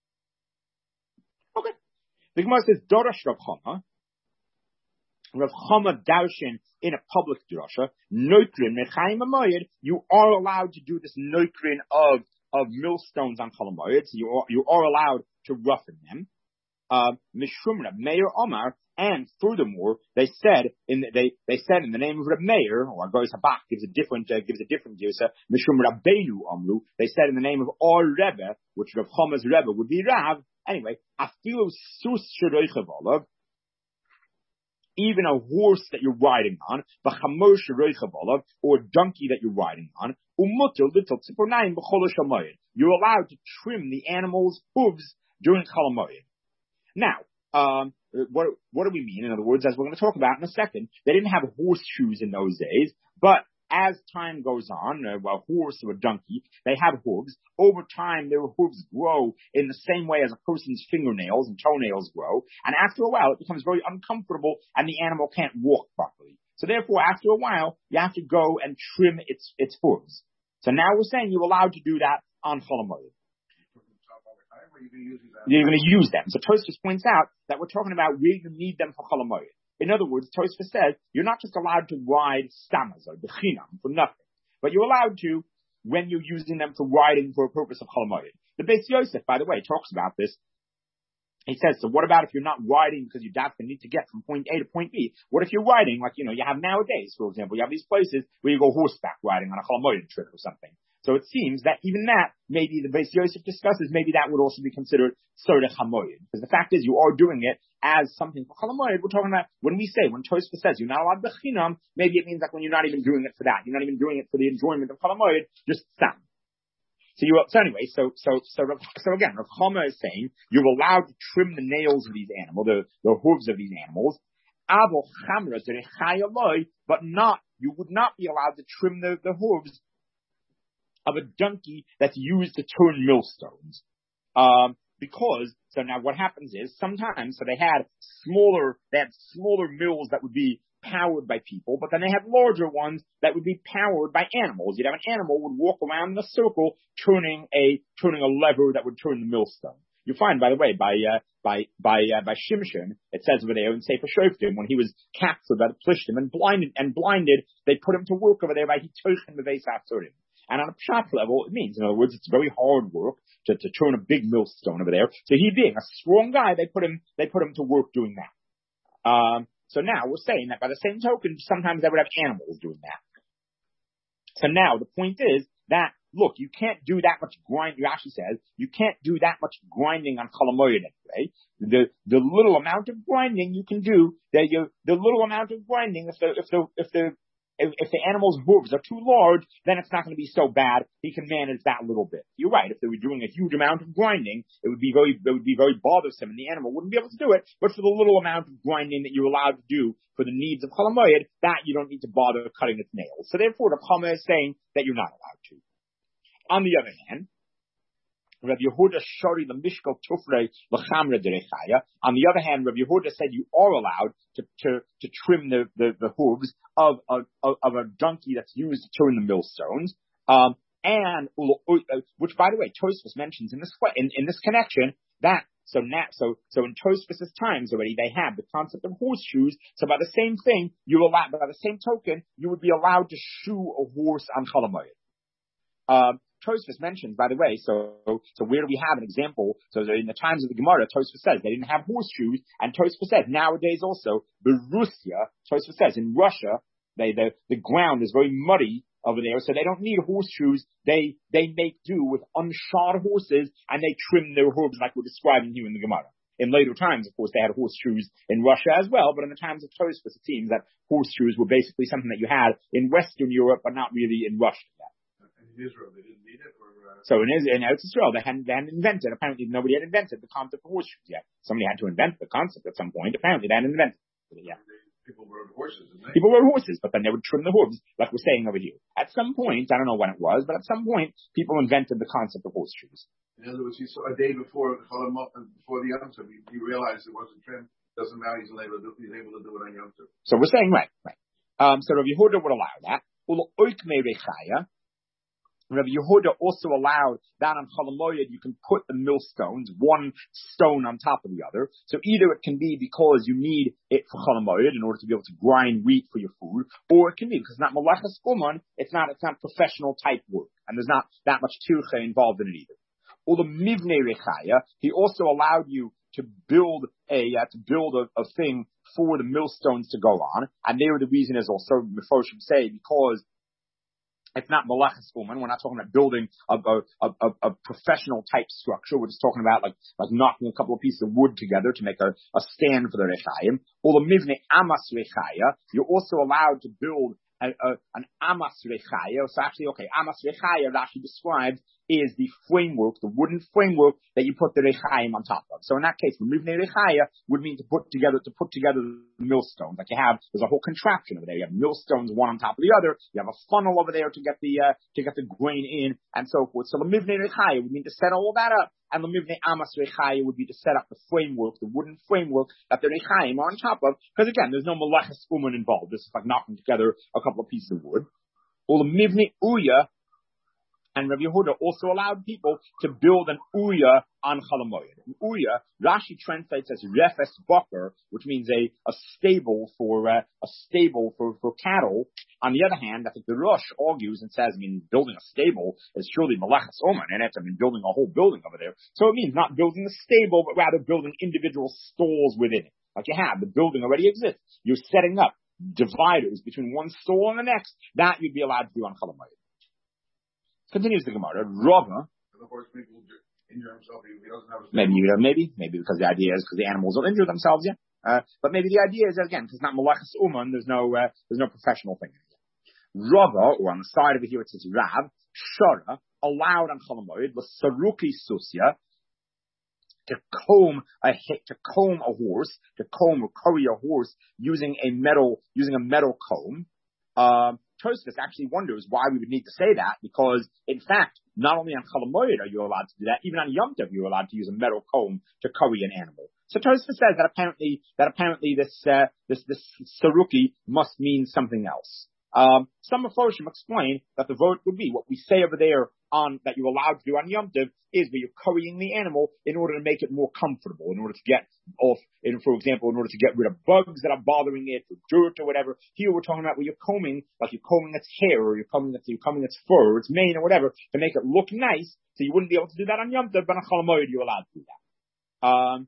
Okay, the Gemara says Dorash Rav Chama. Rav Chama Darshan in a public drasha, noikrin mechayim hamoed, you are allowed to do this noikrin of of millstones on Chol Hamoed. So you are you are allowed to roughen them. Um, Mishum Reb Meir Omar, and furthermore, they said in the, they they said in the name of Reb Meir, or Gois Habach gives a different uh, gives a different Geusa. Mishum Rabbeinu Amru. They said in the name of our Rebbe, which Rav Chama's Rebbe would be Rav. Anyway, Afilu Sus Sheroichav Olav. Even a horse that you're riding on, or a donkey that you're riding on, you're allowed to trim the animal's hooves during Chol Hamoed. Now, um, what what do we mean? In other words, as we're going to talk about in a second, they didn't have horseshoes in those days, but as time goes on, uh, well, a horse or a donkey, they have hooves. Over time, their hooves grow in the same way as a person's fingernails and toenails grow. And after a while, it becomes very uncomfortable and the animal can't walk properly. So therefore, after a while, you have to go and trim its its hooves. So now we're saying you're allowed to do that on Chol Hamoed. You're going to use them. So Tosfos points out that we're talking about where you need them for Chol Hamoed. In other words, Tosfos says you're not just allowed to ride stammas or bechinam for nothing, but you're allowed to when you're using them for riding for a purpose of Chol Hamoed. The Beis Yosef, by the way, talks about this. He says, so what about if you're not riding because you definitely need to get from point A to point B? What if you're riding, like, you know, you have nowadays, for example, you have these places where you go horseback riding on a Chol Hamoed trip or something. So it seems that even that, maybe the Beis Yosef discusses, maybe that would also be considered Sorech HaMoed. Because the fact is, you are doing it as something for Chol Hamoed. We're talking about, when we say, when Tosfos says you're not allowed bechinam, maybe it means like when you're not even doing it for that. You're not even doing it for the enjoyment of Chol Hamoed, just sound. So you, so anyway, so, so, so, so again, Rav Chama is saying you're allowed to trim the nails of these animals, the, the hooves of these animals, but not, you would not be allowed to trim the, the hooves of a donkey that's used to turn millstones. Um, because, so now what happens is, sometimes, so they had smaller, they had smaller mills that would be powered by people, but then they had larger ones that would be powered by animals. You'd have an animal would walk around in a circle, turning a, turning a lever that would turn the millstone. You find, by the way, by, uh, by, by, uh, by Shimshon, it says over there in Sefer Shoftim, when he was captured by the Plishtim and blinded, and blinded, they put him to work over there by Hitochen Beveis HaTzurim. And on a pshat level, it means, in other words, it's very hard work to, to turn a big millstone over there. So he being a strong guy, they put him, they put him to work doing that. Um, so now we're saying that by the same token, sometimes they would have animals doing that. So now the point is that, look, you can't do that much grind. You actually says you can't do that much grinding on Chol Hamoed anyway. The the little amount of grinding you can do, the you, the little amount of grinding, if the if the if the if, if the animal's hooves are too large, then it's not going to be so bad. He can manage that little bit. You're right. If they were doing a huge amount of grinding, it would be very it would be very bothersome, and the animal wouldn't be able to do it. But for the little amount of grinding that you're allowed to do for the needs of Chol Hamoed, that you don't need to bother cutting its nails. So therefore, the Chama is saying that you're not allowed to. On the other hand, Rav Yehuda Shari the Mishkal Tufrei L'Chamra Derechaya. On the other hand, Rav Yehuda said you are allowed to to, to trim the, the, the hooves of a of, of a donkey that's used to turn the millstones. Um, and which, by the way, Tosfos mentions in this in, in this connection that so now so so in Tosfos' times already they had the concept of horseshoes. So by the same thing, you allow by the same token, you would be allowed to shoe a horse on Chol Hamoed. Um, Tosfos mentions, by the way, so so where do we have an example? So in the times of the Gemara, Tosfos says they didn't have horseshoes, and Tosfos says nowadays also, Berussia, Tosfos says in Russia, they the, the ground is very muddy over there, so they don't need horseshoes. They they make do with unshod horses, and they trim their hooves like we're describing here in the Gemara. In later times, of course, they had horseshoes in Russia as well, but in the times of Tosfos, it seems that horseshoes were basically something that you had in Western Europe, but not really in Russia yet. In Israel, they didn't need it? Or, uh... So in, in Eretz Israel, they hadn't, they hadn't invented, apparently nobody had invented the concept of horseshoes yet. Somebody had to invent the concept at some point. Apparently they hadn't invented it yet. People rode horses, didn't they? People rode horses, but then they would trim the hooves, like we're saying over here. At some point, I don't know when it was, but at some point, people invented the concept of horseshoes. In other words, he saw a day before, before the Yom Tov, he, he realized it wasn't trimmed. Doesn't matter, he's able to do, he's able to do it on Yom Tov. So we're saying, right, right. Um, so Rav Yehuda would allow that. Rav Yehuda also allowed that on Chol Hamoed you can put the millstones, one stone on top of the other. So either it can be because you need it for Chol Hamoed in order to be able to grind wheat for your food, or it can be because it's not Malachas Uman, it's not it's not professional type work, and there's not that much tircha involved in it either. Or the Mivnei Rechaya, he also allowed you to build a uh, to build a, a thing for the millstones to go on, and there the reason is also Mefoshim say because it's not malachas uman. We're not talking about building a, a, a, a professional type structure. We're just talking about like like knocking a couple of pieces of wood together to make a, a stand for the rechayim. Or the mivne amas rechaya. You're also allowed to build a, a, an amas rechaya. So actually, okay, amas rechaya Rashi described is the framework, the wooden framework that you put the rechayim on top of. So in that case, the mivne rechaya would mean to put together to put together the millstones. Like you have, there's a whole contraption over there. You have millstones one on top of the other. You have a funnel over there to get the uh, to get the grain in and so forth. So the mivne rechaya would mean to set all that up, and the mivne amas rechaya would be to set up the framework, the wooden framework that the rechayim are on top of. Because again, there's no malachas uman involved. This is like knocking together a couple of pieces of wood. Or the mivne uya. And Rabbi Yehuda also allowed people to build an uya on Chalamoyed. An uya, Rashi translates as refes boker, which means a, a stable for uh, a stable for, for cattle. On the other hand, I think the Rosh argues and says, I mean, building a stable is surely malachas oman, and it's I mean building a whole building over there. So it means not building a stable, but rather building individual stalls within it. Like you have, the building already exists. You're setting up dividers between one stall and the next. That you'd be allowed to do on Chalamoyed. Continues the Gemara. Rava. Of course, people injure himself. He doesn't have a maybe, maybe, maybe because the idea is because the animals don't injure themselves, yeah. Uh, but maybe the idea is again because it's not malachas uman. There's no, uh, there's no professional thing. Rava, or on the side of it here it says Rav Shara allowed on Chalamoyed was saruki susya to comb a to comb a horse, to comb or curry a horse using a metal using a metal comb. Um, Tosfos actually wonders why we would need to say that, because in fact, not only on Chalamoyed are you allowed to do that, even on Yom Tov you're allowed to use a metal comb to curry an animal. So Tosfos says that apparently that apparently this uh, this this saruki must mean something else. Um, some of Foshim explain that the vote would be what we say over there on that you're allowed to do on Yom Tov is where you're currying the animal in order to make it more comfortable, in order to get off, in, for example, in order to get rid of bugs that are bothering it, or dirt or whatever. Here we're talking about where you're combing, like you're combing its hair, or you're combing its, you're combing its fur, or its mane, or whatever, to make it look nice. So you wouldn't be able to do that on Yom Tov, but on Chalamoyed you're allowed to do that. Um,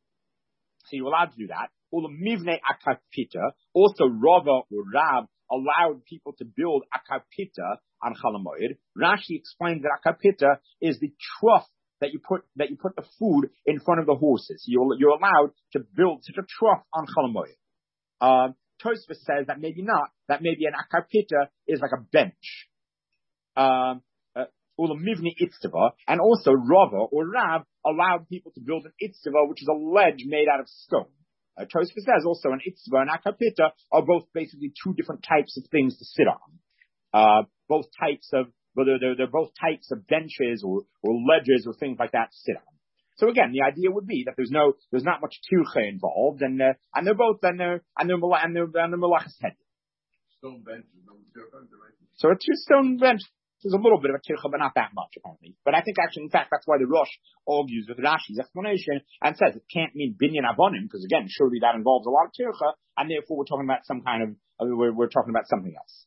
so you're allowed to do that. Ula mivne akapita, also Rava or Rab allowed people to build akapita on Chalamoyed. Rashi explains that akapita is the trough that you put that you put the food in front of the horses. You're, you're allowed to build such a trough on Chalamoyed. Uh, Tosfos says that maybe not. That maybe an akapita is like a bench. Um, uh, Ulamivni itztava, and also Rava or Rav allowed people to build an itztava, which is a ledge made out of stone. Uh, Tosfos says also an itztava and akapita are both basically two different types of things to sit on. Uh, both types of, but they're, they're, they're both types of benches or, or ledges or things like that to sit on. So again, the idea would be that there's no, there's not much tircha involved, and uh, and they're both and they're and they're and they're, and they're malachas head. Stone benches, no tircha, right? So a two stone bench. There's a little bit of a tircha, but not that much, apparently. But I think actually, in fact, that's why the Rosh argues with Rashi's explanation and says it can't mean binyan abonim, because again, surely that involves a lot of tircha, and therefore we're talking about some kind of, uh, we're, we're talking about something else.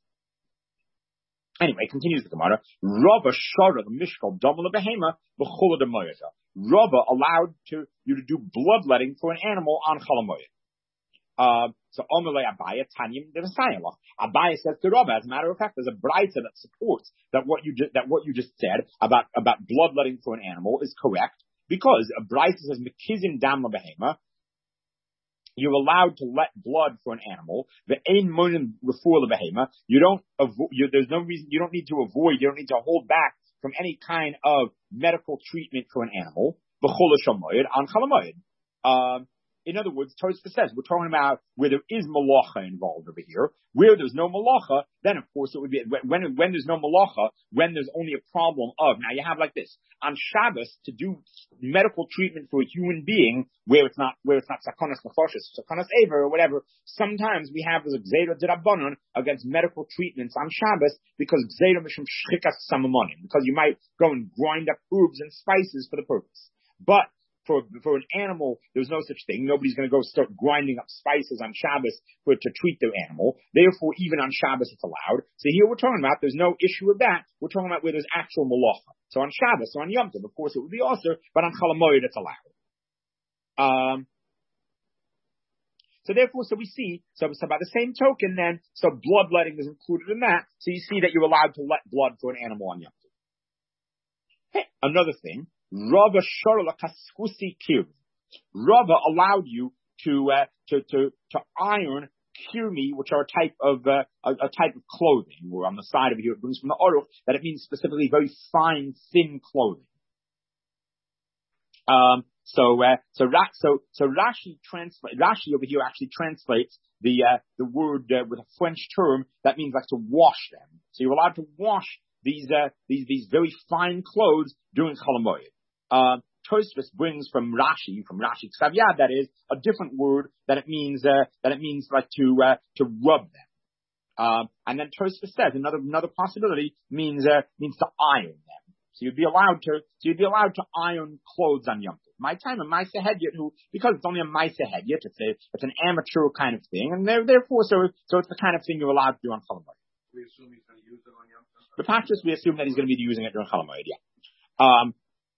Anyway, continues the Gemara. Rava shara the mishkal damala behema b'chula demoyada. Rava allowed to you to do bloodletting for an animal on Chalamoyed. Uh, so Omelei Abaya Tanyim Devasayalach. Abaya says to Rava, as a matter of fact, there's a brayta that supports that what you just that what you just said about about bloodletting for an animal is correct, because a brayta says Mekizim Dam Behema. You're allowed to let blood for an animal. The ein monin before the behema. You don't avoid. There's no reason. You don't need to avoid. You don't need to hold back from any kind of medical treatment for an animal. B'chol shamoyed on Chalamoyed. Um, In other words, Tosfos says we're talking about where there is malacha involved over here. Where there's no malacha, then of course it would be when when there's no malacha, when there's only a problem of. Now you have like this on Shabbos to do medical treatment for a human being where it's not where it's not sakonas nefashos, sakonas aver or whatever. Sometimes we have this gzeira d'Rabbanan against medical treatments on Shabbos because gzeira mishum shchikas samamonim, because you might go and grind up herbs and spices for the purpose, but For for an animal, there's no such thing. Nobody's going to go start grinding up spices on Shabbos for to treat their animal. Therefore, even on Shabbos, it's allowed. So here we're talking about there's no issue with that. We're talking about where there's actual malacha. So on Shabbos, so on Yom Tov, of course, it would be also, but on Chalamoyed, it's allowed. Um, so therefore, so we see, so, so by the same token then, so bloodletting is included in that. So you see that you're allowed to let blood for an animal on Yom Tov. Hey, another thing, Rava Shorla Kaskusi Kirmi. Rava allowed you to, uh, to, to, to iron kirmi, which are a type of, uh, a, a type of clothing, or on the side of it here, it brings from the Aruch, that it means specifically very fine, thin clothing. Um, so, uh, so, so, so Rashi translate, Rashi over here actually translates the, uh, the word, uh, with a French term that means like to wash them. So you're allowed to wash these, uh, these, these very fine clothes during Chol HaMoed. Uh, Tosfos brings from Rashi, from Rashi Ksav Yad, that is, a different word that it means, uh, that it means like to, uh, to rub them. Um, and then Tosfos says another, another possibility means, uh, means to iron them. So you'd be allowed to, so you'd be allowed to iron clothes on Yom Tov. My time, a Maisa Hedyot, who, because it's only a Maisa Hedyot, it's a, it's an amateur kind of thing, and therefore, so, so it's the kind of thing you're allowed to do on Chol HaMoed. We assume he's going to use it on Yom Tov? The Pashtus, we assume that he's going to be using it during Chol HaMoed, yeah. Um,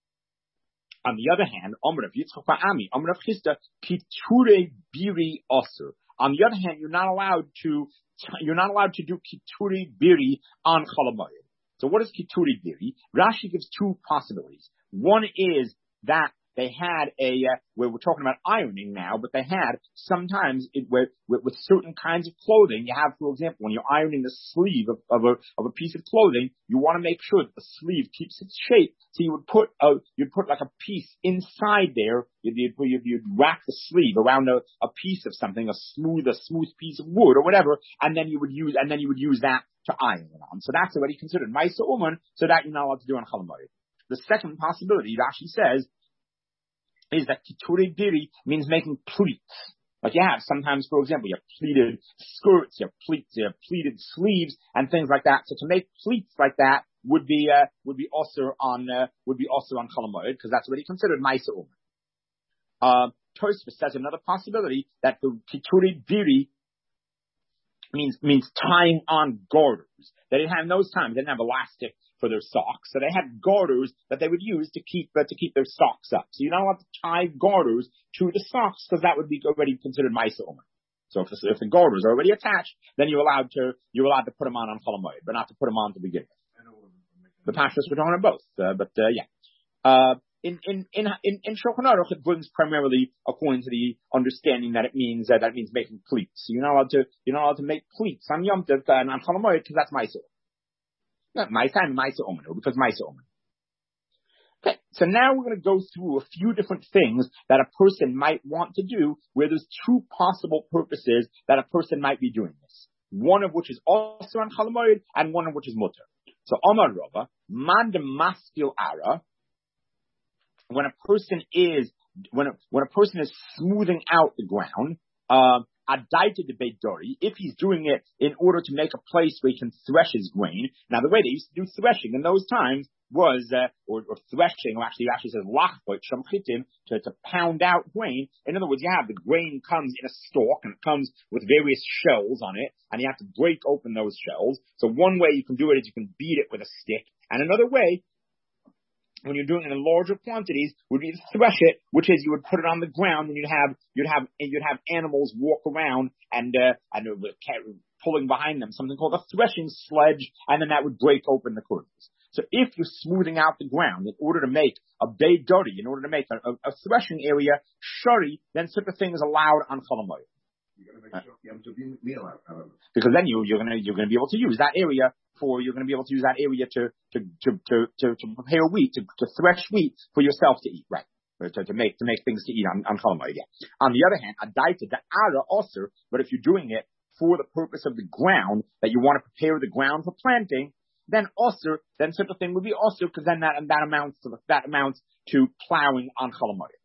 on the other hand, Omer of Yitzchak Ba'ami, Omer of Chisda, Kiture Biri Osir. On the other hand, you're not allowed to, you're not allowed to do Kiture Biri on Chol HaMoed. So what is Kiture Biri? Rashi gives two possibilities. One is that they had a, uh, where we're talking about ironing now, but they had sometimes it, where, with, with certain kinds of clothing, you have, for example, when you're ironing the sleeve of, of a, of a piece of clothing, you want to make sure that the sleeve keeps its shape. So you would put a, you'd put like a piece inside there, you'd, you'd, you'd wrap the sleeve around a, a piece of something, a smooth, a smooth piece of wood or whatever, and then you would use, and then you would use that to iron it on. So that's already considered Maisa Uman, so that you're not allowed to do on Chol HaMoed. The second possibility, Rashi says, is that Kiture Biri means making pleats. Like you have sometimes, for example, you have pleated skirts, you have pleats, you have pleated sleeves, and things like that. So to make pleats like that would be, uh, would be also on, uh, would be also on Chol HaMoed, because that's already considered Maisa Uman. Uh, Tosfos says another possibility that the Kiture Biri means, means tying on garters. They didn't have, in those times, they didn't have elastic for their socks. So they had garters that they would use to keep, uh, to keep their socks up. So you're not allowed to tie garters to the socks because that would be already considered Maisa Uman. So if the, if the garters are already attached, then you're allowed to, you're allowed to put them on on Chol HaMoed, but not to put them on to begin with. The Pashtus were talking about both, uh, but, uh, yeah. Uh, In, in, in, in, in Shulchan Aruch, it brings primarily according to the understanding that it means, uh, that it means making pleats. So you're not allowed to, you're not allowed to make pleats on Yom Tov and on Chol HaMoed because that's Maisa. Not Maisa and Maisa Uman, because Maisa Uman. Okay, so now we're going to go through a few different things that a person might want to do where there's two possible purposes that a person might be doing this. One of which is also on Chol HaMoed and one of which is mutter. So Omar Rava, man de maskil ara, when a person is, when a, when a person is smoothing out the ground, uh, adaita de beidori, if he's doing it in order to make a place where he can thresh his grain. Now the way they used to do threshing in those times was, uh, or, or threshing, or actually, actually says lachbot shamchitim, to, to pound out grain. In other words, you have the grain comes in a stalk and it comes with various shells on it, and you have to break open those shells. So one way you can do it is you can beat it with a stick, and another way, when you're doing it in larger quantities, would be to thresh it, which is you would put it on the ground and you'd have you'd have you'd have animals walk around and uh, and pulling behind them something called a threshing sledge, and then that would break open the kernels. So if you're smoothing out the ground in order to make a beidori, in order to make a, a, a threshing area shari, then such a thing is allowed on Chol HaMoed. You gotta make sure you have to be meal out of it. Because then you you're gonna you're gonna be able to use that area for you're gonna be able to use that area to to to to to, to prepare wheat, to, to thresh wheat for yourself to eat, right? To, to make to make things to eat on on Chol HaMoed, yeah. On the other hand, adaita the ara also, but if you're doing it for the purpose of the ground, that you want to prepare the ground for planting, then also then such a thing would be also, because then that that amounts to that amounts to plowing on Chol HaMoed.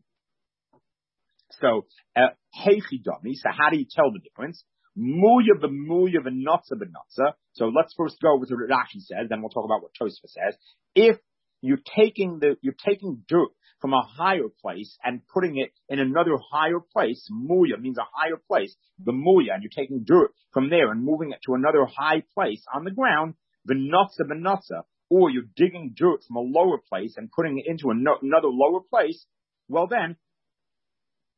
So, heichidami. So, how do you tell the difference? Muya b'muya v'notza b'notza. So, let's first go with what Rashi says, then we'll talk about what Tosfos says. If you're taking the you're taking dirt from a higher place and putting it in another higher place, muya means a higher place. The muya, and you're taking dirt from there and moving it to another high place on the ground. V'notza b'notza, or you're digging dirt from a lower place and putting it into another lower place. Well, then.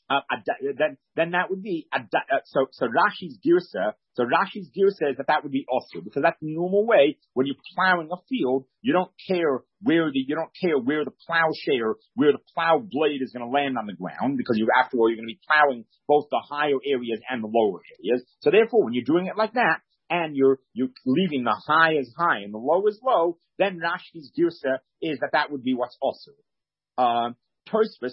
Uh, then, then that would be, uh, so, so Rashi's girsa, so Rashi's girsa is that that would be also, because that's the normal way when you're plowing a field, you don't care where the, you don't care where the plowshare, where the plow blade is going to land on the ground, because you, after all, you're going to be plowing both the higher areas and the lower areas. So therefore, when you're doing it like that, and you're, you're leaving the high as high and the low as low, then Rashi's girsa is that that would be what's also. Uh, Tosfos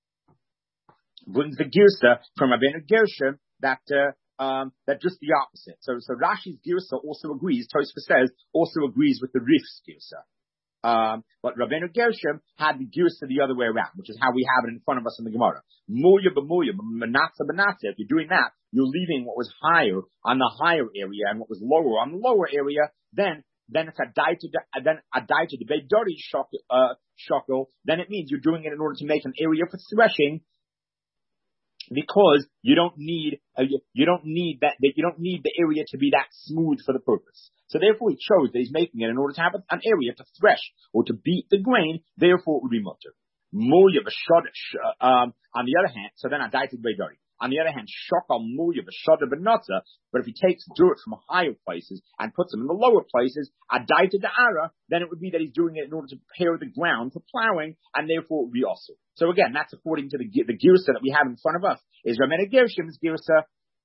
brings the girsa from Rabbeinu Gershom that uh, um, that just the opposite. So so Rashi's girsa also agrees. Tosfos says also agrees with the Rif's girsa. Um, but Rabbeinu Gershom had the girsa the other way around, which is how we have it in front of us in the Gemara. Muya b'muya, manatza b'natza. If you're doing that, you're leaving what was higher on the higher area and what was lower on the lower area. Then then it's a daita then a daita the beidori shokel. Then it means you're doing it in order to make an area for threshing. Because you don't need, uh, you, you don't need that, that, you don't need the area to be that smooth for the purpose. So therefore he chose that he's making it in order to have an area to thresh or to beat the grain, therefore it would be mutter. Mulya b'shod, um, on the other hand, so then I died to beidori. On the other hand, shokal mulya b'shod b'notza, but if he takes dirt from higher places and puts them in the lower places, a daita da'ara, then it would be that he's doing it in order to prepare the ground for plowing, and therefore it would be also. So again, that's according to the the girsa that we have in front of us. Is Rabbeinu Gershom's girsa,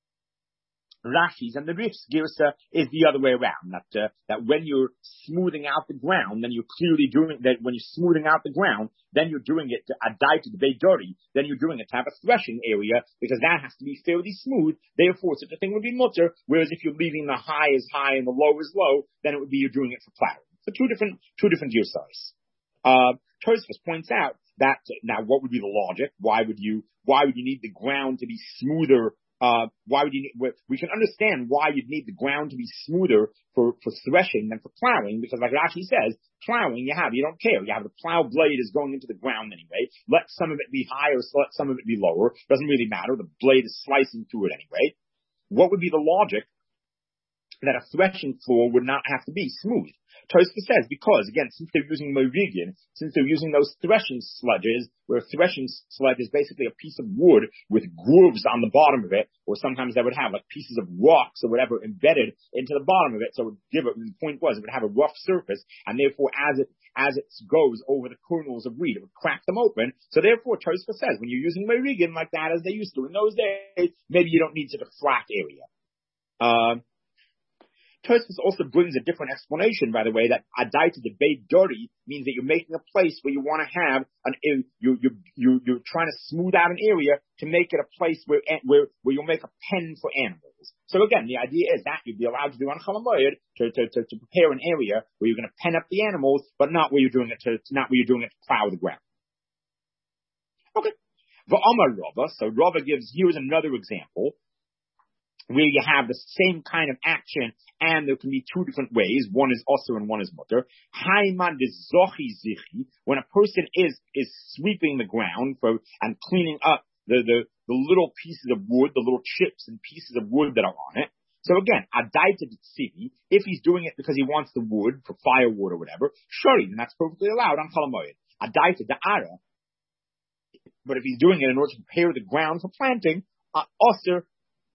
Rashi's, and the Rif's girsa is the other way around. That uh, that when you're smoothing out the ground, then you're clearly doing that. When you're smoothing out the ground, then you're doing it to a daita to beidori. Then you're doing it to have a threshing area because that has to be fairly smooth. Therefore, such a thing would be mutter. Whereas if you're leaving the high as high and the low as low, then it would be you're doing it for plowing. So two different two different girsas. Uh, Tosfos points out that now what would be the logic? Why would you why would you need the ground to be smoother? Uh, why would you need, we can understand why you'd need the ground to be smoother for, for threshing than for plowing, because like Rashi says, plowing you have, you don't care. You have the plow blade is going into the ground anyway. Let some of it be higher, so let some of it be lower. Doesn't really matter. The blade is slicing through it anyway. What would be the logic that a threshing floor would not have to be smooth? Tosfos says, because, again, since they're using Moirigian, since they're using those threshing sledges, where a threshing sledge is basically a piece of wood with grooves on the bottom of it, or sometimes they would have like pieces of rocks or whatever embedded into the bottom of it, so it would give it, the point was, it would have a rough surface, and therefore as it, as it goes over the kernels of wheat, it would crack them open. So therefore, Tosfos says, when you're using Moirigian like that, as they used to in those days, maybe you don't need such a flat area. Um, uh, Tosfos also brings a different explanation, by the way, that adaita de beidori means that you're making a place where you want to have an, you, you, you, you're trying to smooth out an area to make it a place where, where, where you'll make a pen for animals. So again, the idea is that you'd be allowed to do on Chol Hamoed to, to, to, to prepare an area where you're going to pen up the animals, but not where you're doing it to, not where you're doing it to plow the ground. Okay. V'amar Rava, so Rava gives, here's another example, where you have the same kind of action, and there can be two different ways. One is also and one is mutter. Haiman de zochi zichi, when a person is is sweeping the ground for and cleaning up the, the the little pieces of wood, the little chips and pieces of wood that are on it. So again, adaita de tzivi, if he's doing it because he wants the wood for firewood or whatever, shari, then that's perfectly allowed on Chol Hamoed. Adaita de ara, but if he's doing it in order to prepare the ground for planting, uh, osir,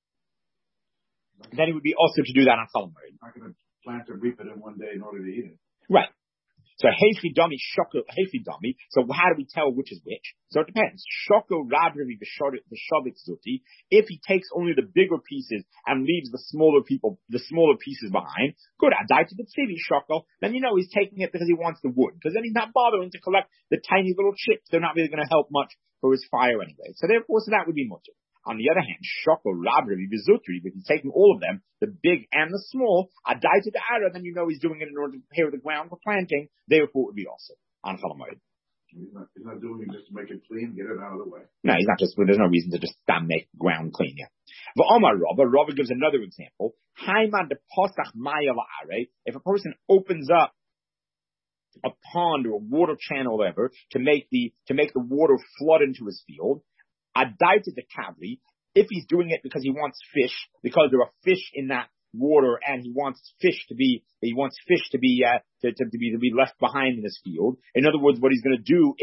then it would be also to do that on Chol Hamoed. Not going to plant and reap it in one day in order to eat it. Right. So hefi dami shoko hefi dami. So how do we tell which is which? So it depends. Shoko rabravi v'shavik zuti. If he takes only the bigger pieces and leaves the smaller people, the smaller pieces behind, good. Adaita b'tzivi shoko. Then you know he's taking it because he wants the wood. Because then he's not bothering to collect the tiny little chips. They're not really going to help much for his fire anyway. So therefore, so that would be mutter. On the other hand, shoko rabravi v'zutri, if he's taking all of them, the big and the small, adaita da'ara, then you know he's doing it in order to prepare the ground for planting. Therefore, it would be also on Chol Hamoed. He's not, he's not doing it just to make it clean, get it out of the way. No, he's not just. There's no reason to just uh, make the ground clean. Yeah. V'omar Rava, Rava gives another example. Haiman de posach maya la'are. If a person opens up a pond or a water channel, or whatever, to make the to make the water flood into his field. Adaita de kavli, if he's doing it because he wants fish, because there are fish in that water, and he wants fish to be, he wants fish to be, uh, to, to, to be, to be left behind in his field. In other words, what he's going to do is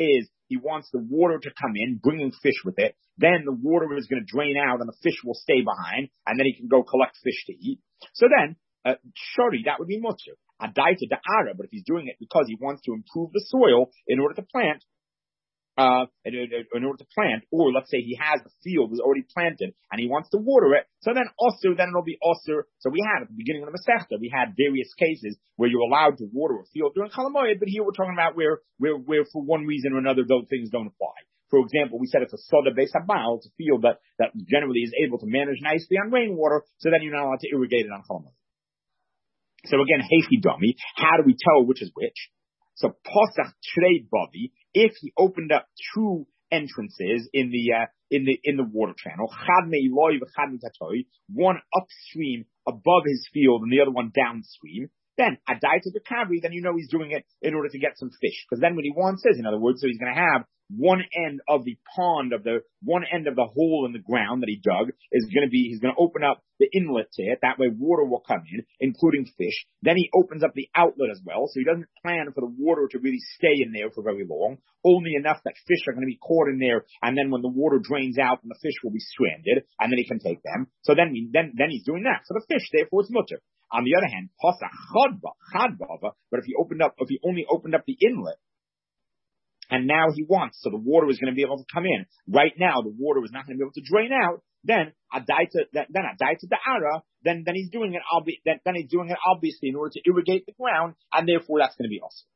he wants the water to come in, bringing fish with it. Then the water is going to drain out and the fish will stay behind, and then he can go collect fish to eat. So then, uh, shori, that would be mutter. Adaita da'ara, but if he's doing it because he wants to improve the soil in order to plant, Uh, in, in order to plant, or let's say he has the field is already planted and he wants to water it, so then also then it'll be also. So we had at the beginning of the Masechta, we had various cases where you're allowed to water a field during Chol Hamoed, but here we're talking about where, where, where for one reason or another those things don't apply. For example, we said it's a soda beis habal, it's a field that, that generally is able to manage nicely on rainwater, so then you're not allowed to irrigate it on Chol Hamoed. So again, Heifi Dami, how do we tell which is which? So Posach Trei Bavi, if he opened up two entrances in the uh, in the in the water channel, Chad Me'iloi v'Chad Me'tatoi, one upstream above his field and the other one downstream, then Adaita B'Kavri, then you know he's doing it in order to get some fish. Because then when he wants is, in other words, so he's going to have one end of the pond of the, one end of the hole in the ground that he dug is going to be, he's going to open up the inlet to it. That way water will come in, including fish. Then he opens up the outlet as well. So he doesn't plan for the water to really stay in there for very long. Only enough that fish are going to be caught in there. And then when the water drains out, then the fish will be stranded and then he can take them. So then, then, then he's doing that. So the fish, therefore, it's mutter. On the other hand, Pasach Chadba, Chadbava, but if he opened up, if he only opened up the inlet, and now he wants, so the water is going to be able to come in. Right now, the water is not going to be able to drain out. Then adaita, then adaita da'ara, then then he's doing it. Obvi- then, then he's doing it obviously in order to irrigate the ground, and therefore that's going to be awesome.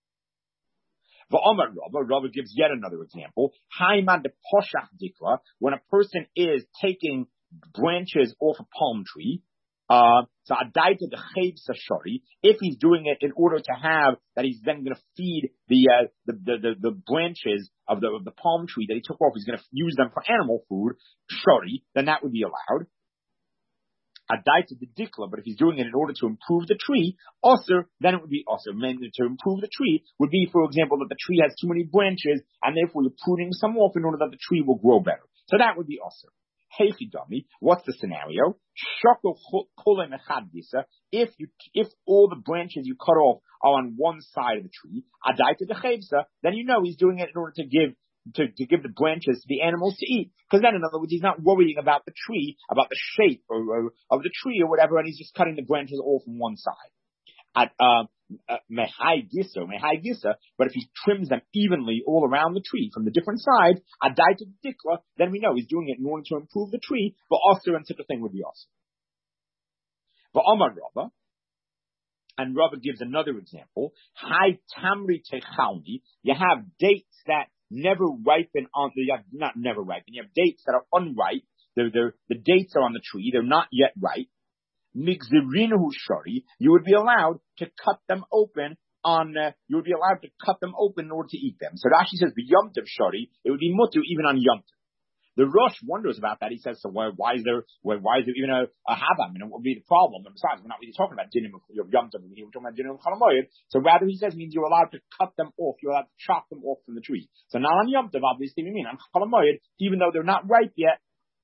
V'Omar Rava, Rava gives yet another example. Haiman de poshach dikla, when a person is taking branches off a palm tree. Uh, so adaita the chayv sashari, if he's doing it in order to have that he's then going to feed the, uh, the, the, the, the branches of the, of the palm tree that he took off, he's going to use them for animal food, shari, then that would be allowed. Adaita the dikla, but if he's doing it in order to improve the tree, also, then it would be also, to improve the tree would be, for example, that the tree has too many branches and therefore you're pruning some off in order that the tree will grow better. So that would be also. Heifi Dami, what's the scenario? If you, if all the branches you cut off are on one side of the tree, adaita dechevsa, then you know he's doing it in order to give, to, to give the branches to the animals to eat. Because then, in other words, he's not worrying about the tree, about the shape or, or, of the tree or whatever, and he's just cutting the branches all from one side. At, uh, mehai gisa, mehai gisa, but if he trims them evenly all around the tree from the different sides, adaita dikla, then we know he's doing it in order to improve the tree, but also, and such a thing would be awesome. But Omar Rava, and Rava gives another example, hai tamri techalni, you have dates that never ripen on, you have, not never ripen, you have dates that are unripe, they're, they're, the dates are on the tree, they're not yet ripe. Migzirinu shari, you would be allowed to cut them open on, uh, you would be allowed to cut them open in order to eat them. So Rashi says the Yom Tov shari, it would be mutu even on Yom Tov. The Rosh wonders about that. He says, so why, why is there, why, why is there even a, a Havam? And what would be the problem? And besides, we're not really talking about Dinim of Yom Tov, we're talking about Dinim of Chol Hamoed. So rather he says means you're allowed to cut them off, you're allowed to chop them off from the tree. So not on Yom Tov, obviously we mean on Chol Hamoed, even though they're not ripe yet,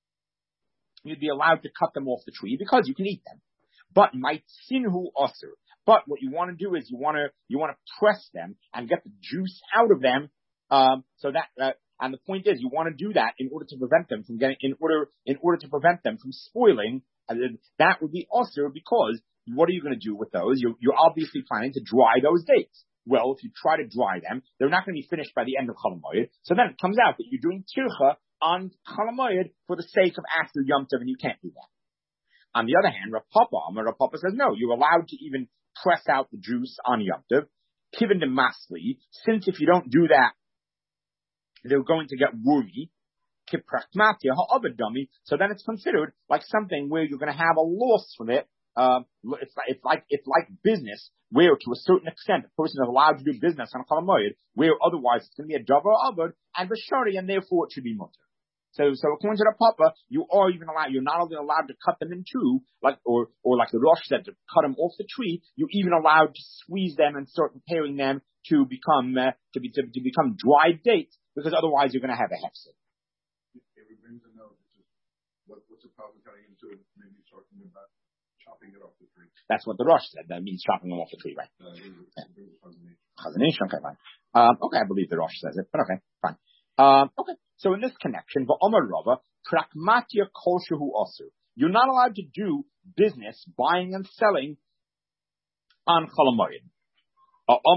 you'd be allowed to cut them off the tree because you can eat them. But might sinhu osir. But what you want to do is you want to you want to press them and get the juice out of them. Um, so that uh, and the point is you want to do that in order to prevent them from getting in order in order to prevent them from spoiling. And that would be osir because what are you going to do with those? You're, you're obviously planning to dry those dates. Well, if you try to dry them, they're not going to be finished by the end of Chol Hamoed. So then it comes out that you're doing tircha on Chol Hamoed for the sake of after Yom Tov, and you can't do that. On the other hand, Rav Papa, Rav Papa says, no, you're allowed to even press out the juice on Yom Tov, given to masli, since if you don't do that, they're going to get wormy, kiprakmatia ha'abadami, so then it's considered like something where you're going to have a loss from it. Uh, it's, like, it's like, it's like business, where to a certain extent, a person is allowed to do business on Chol Hamoed, where otherwise it's going to be a davar abad, and b'shari, and therefore it should be mutter. So, so according to the Papa, you are even allowed, you're not only allowed to cut them in two, like, or, or like the Rosh said, to cut them off the tree, you're even allowed to squeeze them and start preparing them to become, uh, to be, to, to become dried dates, because otherwise you're going to have a hefsed. If it brings a note, what, what's the problem cutting into it? Maybe talking about chopping it off the tree. That's what the Rosh said. That means chopping them off the tree, right? Uh, it, it, it Chazon Ish, okay, fine. Um, okay, I believe the Rosh says it, but okay, fine. Um, okay, so in this connection, v'omer Rava, prakmatia kol shehu osur. You're not allowed to do business, buying and selling on Chol Hamoed. On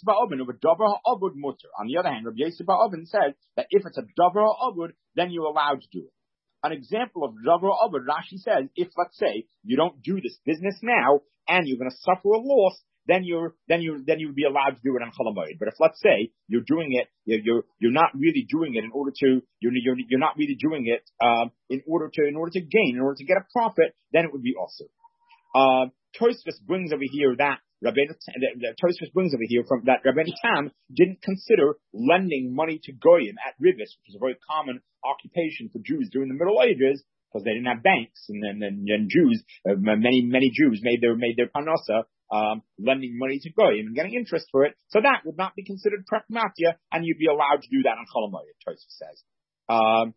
the other hand, Rabbi Yosef Ba'obin said that if it's a davar ha'abud, then you're allowed to do it. An example of davar ha'abud, Rashi says, if let's say you don't do this business now and you're going to suffer a loss, then you're then you then you'd be allowed to do it on Chol Hamoed. But if let's say you're doing it, you're you're, you're not really doing it in order to you're you're, you're not really doing it um, in order to in order to gain, in order to get a profit, then it would be also. Uh, Tosfos brings over here that. Rabbeinu, the, the Tosfos brings over here from that Rabbeinu Tam didn't consider lending money to goyim at ribis, which was a very common occupation for Jews during the Middle Ages, because they didn't have banks, and then and, and Jews, uh, many many Jews made their made their parnasa um, lending money to goyim and getting interest for it. So that would not be considered prakmatia, and you'd be allowed to do that on Chol Hamoed, Tosfos says. Um,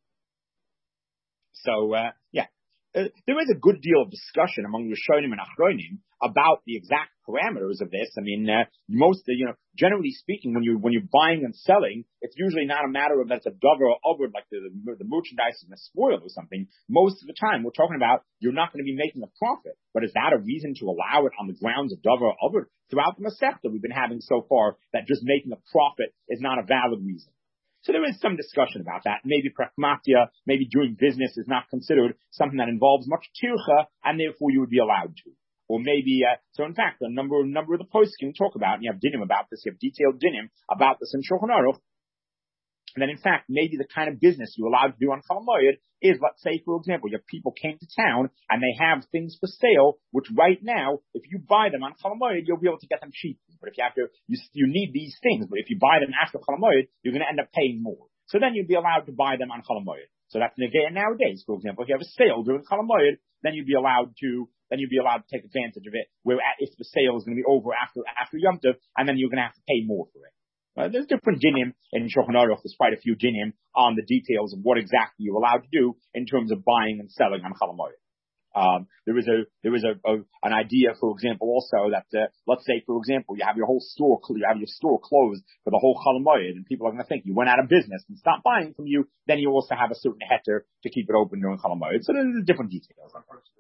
so uh, yeah. Uh, there is a good deal of discussion among Rishonim and Achronim about the exact parameters of this. I mean, uh, most, uh, you know, generally speaking, when you when you're buying and selling, it's usually not a matter of that's a davar or obud, like the, the the merchandise is spoiled or something. Most of the time, we're talking about you're not going to be making a profit. But is that a reason to allow it on the grounds of davar or obud? Throughout the Masechta we've been having so far, that just making a profit is not a valid reason. So there is some discussion about that. Maybe pragmatia, maybe doing business is not considered something that involves much tircha, and therefore you would be allowed to. Or maybe, uh, so in fact, a number, number of the posts can talk about, and you have dinim about this, you have detailed dinim about this in Shulchan Aruch, and then in fact, maybe the kind of business you're allowed to do on Chol Hamoed is, let's say, for example, your people came to town and they have things for sale, which right now, if you buy them on Chol Hamoed, you'll be able to get them cheaply. But if you have to, you, you need these things, but if you buy them after Chol Hamoed, you're going to end up paying more. So then you'd be allowed to buy them on Chol Hamoed. So that's negated nowadays. For example, if you have a sale during Chol Hamoed, then you'd be allowed to, then you'd be allowed to take advantage of it, where if the sale is going to be over after, after Yom Tov, and then you're going to have to pay more for it. Uh, there's different dinim in Shulchan Aruch. There's quite a few dinim on the details of what exactly you're allowed to do in terms of buying and selling on Chol Hamoed. Um, there is a there is a, a an idea, for example, also that uh, let's say, for example, you have your whole store you have your store closed for the whole Chol Hamoed, and people are going to think you went out of business and stopped buying from you. Then you also have a certain heter to keep it open during Chol Hamoed. So there's different details.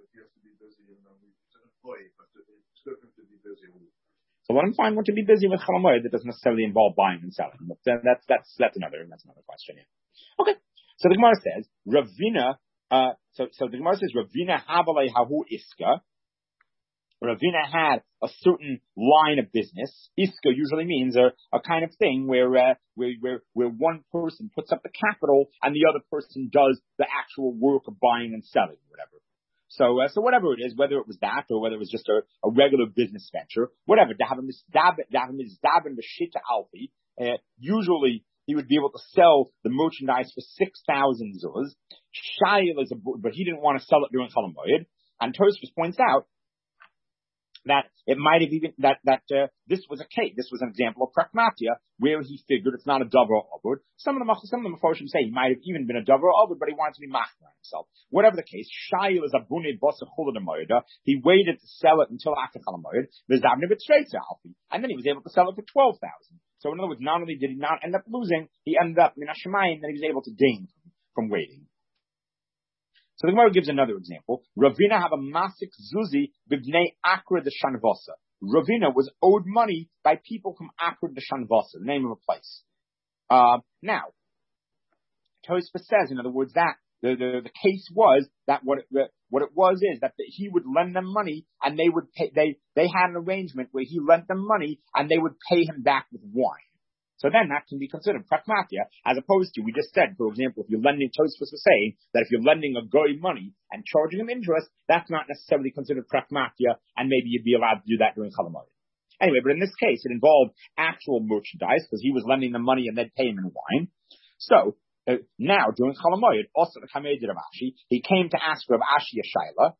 So let him find one to be busy with Chol Hamoed that doesn't necessarily involve buying and selling. But that's that's that's another that's another question. Yeah. Okay. So the Gemara says Ravina. Uh, so so the Gemara says Ravina Habalei Hahu Iska. Ravina had a certain line of business. Iska usually means a, a kind of thing where uh, where where where one person puts up the capital and the other person does the actual work of buying and selling, whatever. So, uh, so whatever it is, whether it was that or whether it was just a, a regular business venture, whatever, uh, usually he would be able to sell the merchandise for six thousand zuz. Shayil is a, but he didn't want to sell it during Chol Hamoed. And Tosfos points out that it might have even, that, that, uh, this was a case, this was an example of pragmatia, where he figured it's not a davar obud. Some of the, some of the Mefarshim say he might have even been a davar obud, but he wanted to be machmer himself. Whatever the case, Shayil is a bunid bosa chulad hamoeda. He waited to sell it until after Chol Hamoed, and then he was able to sell it for twelve thousand. So in other words, not only did he not end up losing, he ended up in Hashemayim, that he was able to gain from, from waiting. So the Gemara gives another example. Ravina have a masik zuzi b'bnei Akra de Shanvosa. Ravina was owed money by people from Akra de Shanvosa, the name of a place. Uh, now, Tosfos says, in other words, that the, the, the case was that what it, the, what it was is that the, he would lend them money and they would pay, they, they had an arrangement where he lent them money and they would pay him back with wine. So then that can be considered pragmatia, as opposed to, we just said, for example, if you're lending, Tosfos was saying that if you're lending a goy money and charging him interest, that's not necessarily considered pragmatia, and maybe you'd be allowed to do that during Chol Hamoed. Anyway, but in this case, it involved actual merchandise, because he was lending them money and they'd pay him in wine. So, uh, now, during Chol Hamoed, also the Kamei Rav Ashi, he came to ask Rav Ashi a shaila,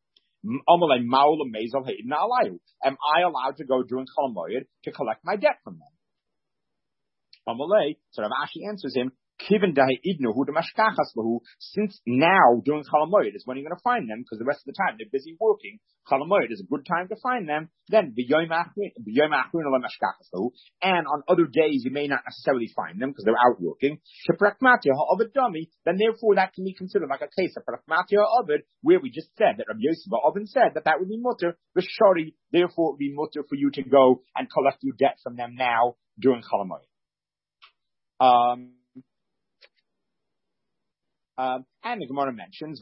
am I allowed to go during Chol Hamoed to collect my debt from them? Amalei, so Rav Ashi answers him, Since now, during Chol Hamoed is when you're going to find them, because the rest of the time they're busy working. Chol Hamoed is a good time to find them. Then, and on other days you may not necessarily find them because they're out working. Then therefore that can be considered like a case of Prakmatya Ovid, where we just said that Rabbi Yosef Ovid said that that would be mutter, the shari, therefore it would be mutter for you to go and collect your debt from them now during Chol Hamoed. Um, Um, and the Gemara mentions,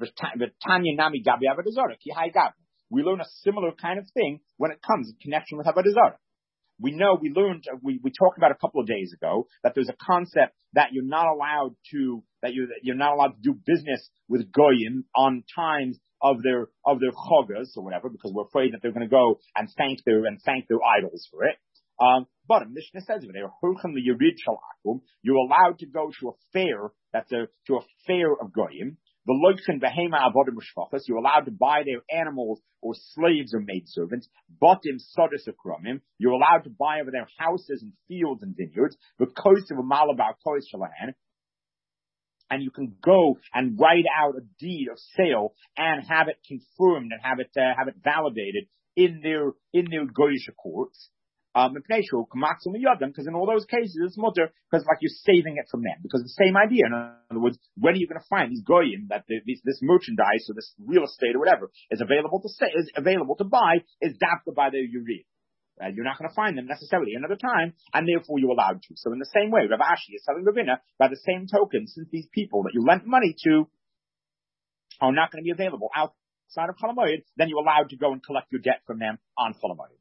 we learn a similar kind of thing when it comes in connection with Avodah Zarah. We know, we learned, we, we talked about a couple of days ago, that there's a concept that you're not allowed to, that you're, you're not allowed to do business with Goyim on times of their, of their chogas or whatever, because we're afraid that they're going to go and thank their, and thank their idols for it. Um, but Mishnah says over there, you're allowed to go to a fair, that's a, to a fair of Goyim. The loichen behema avodim u'shfachas, you're allowed to buy their animals or slaves or maidservants. Batim sodus akramim, you're allowed to buy over their houses and fields and vineyards. The coast of a malabar kois shalahan. And you can go and write out a deed of sale and have it confirmed and have it, uh, have it validated in their, in their Goyish courts. Um, because in all those cases it's mutter, because like you're saving it from them. Because the same idea, in other words, when are you going to find these goyim that the, this, this merchandise or this real estate or whatever is available to say, is available to buy, is dafka by the yurid. Uh, you're not going to find them necessarily another time, and therefore you're allowed to. So in the same way, Rav Ashi is telling Ravina, by the same token, since these people that you lent money to are not going to be available outside of Chol Hamoed, then you're allowed to go and collect your debt from them on Chol Hamoed.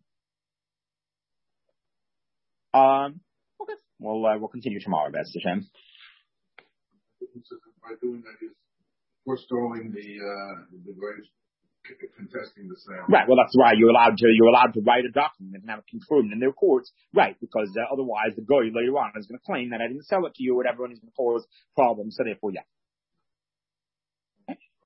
Um, okay. We'll, uh, we'll continue tomorrow, B'ez Hashem. By doing that, is forestalling the, uh, the great contesting the sale. Right. Well, that's why you're allowed to, you're allowed to write a document and have it confirmed in their courts. Right. Because uh, otherwise the goy later on is going to claim that I didn't sell it to you or whatever, and he's going to cause problems. So therefore, yeah.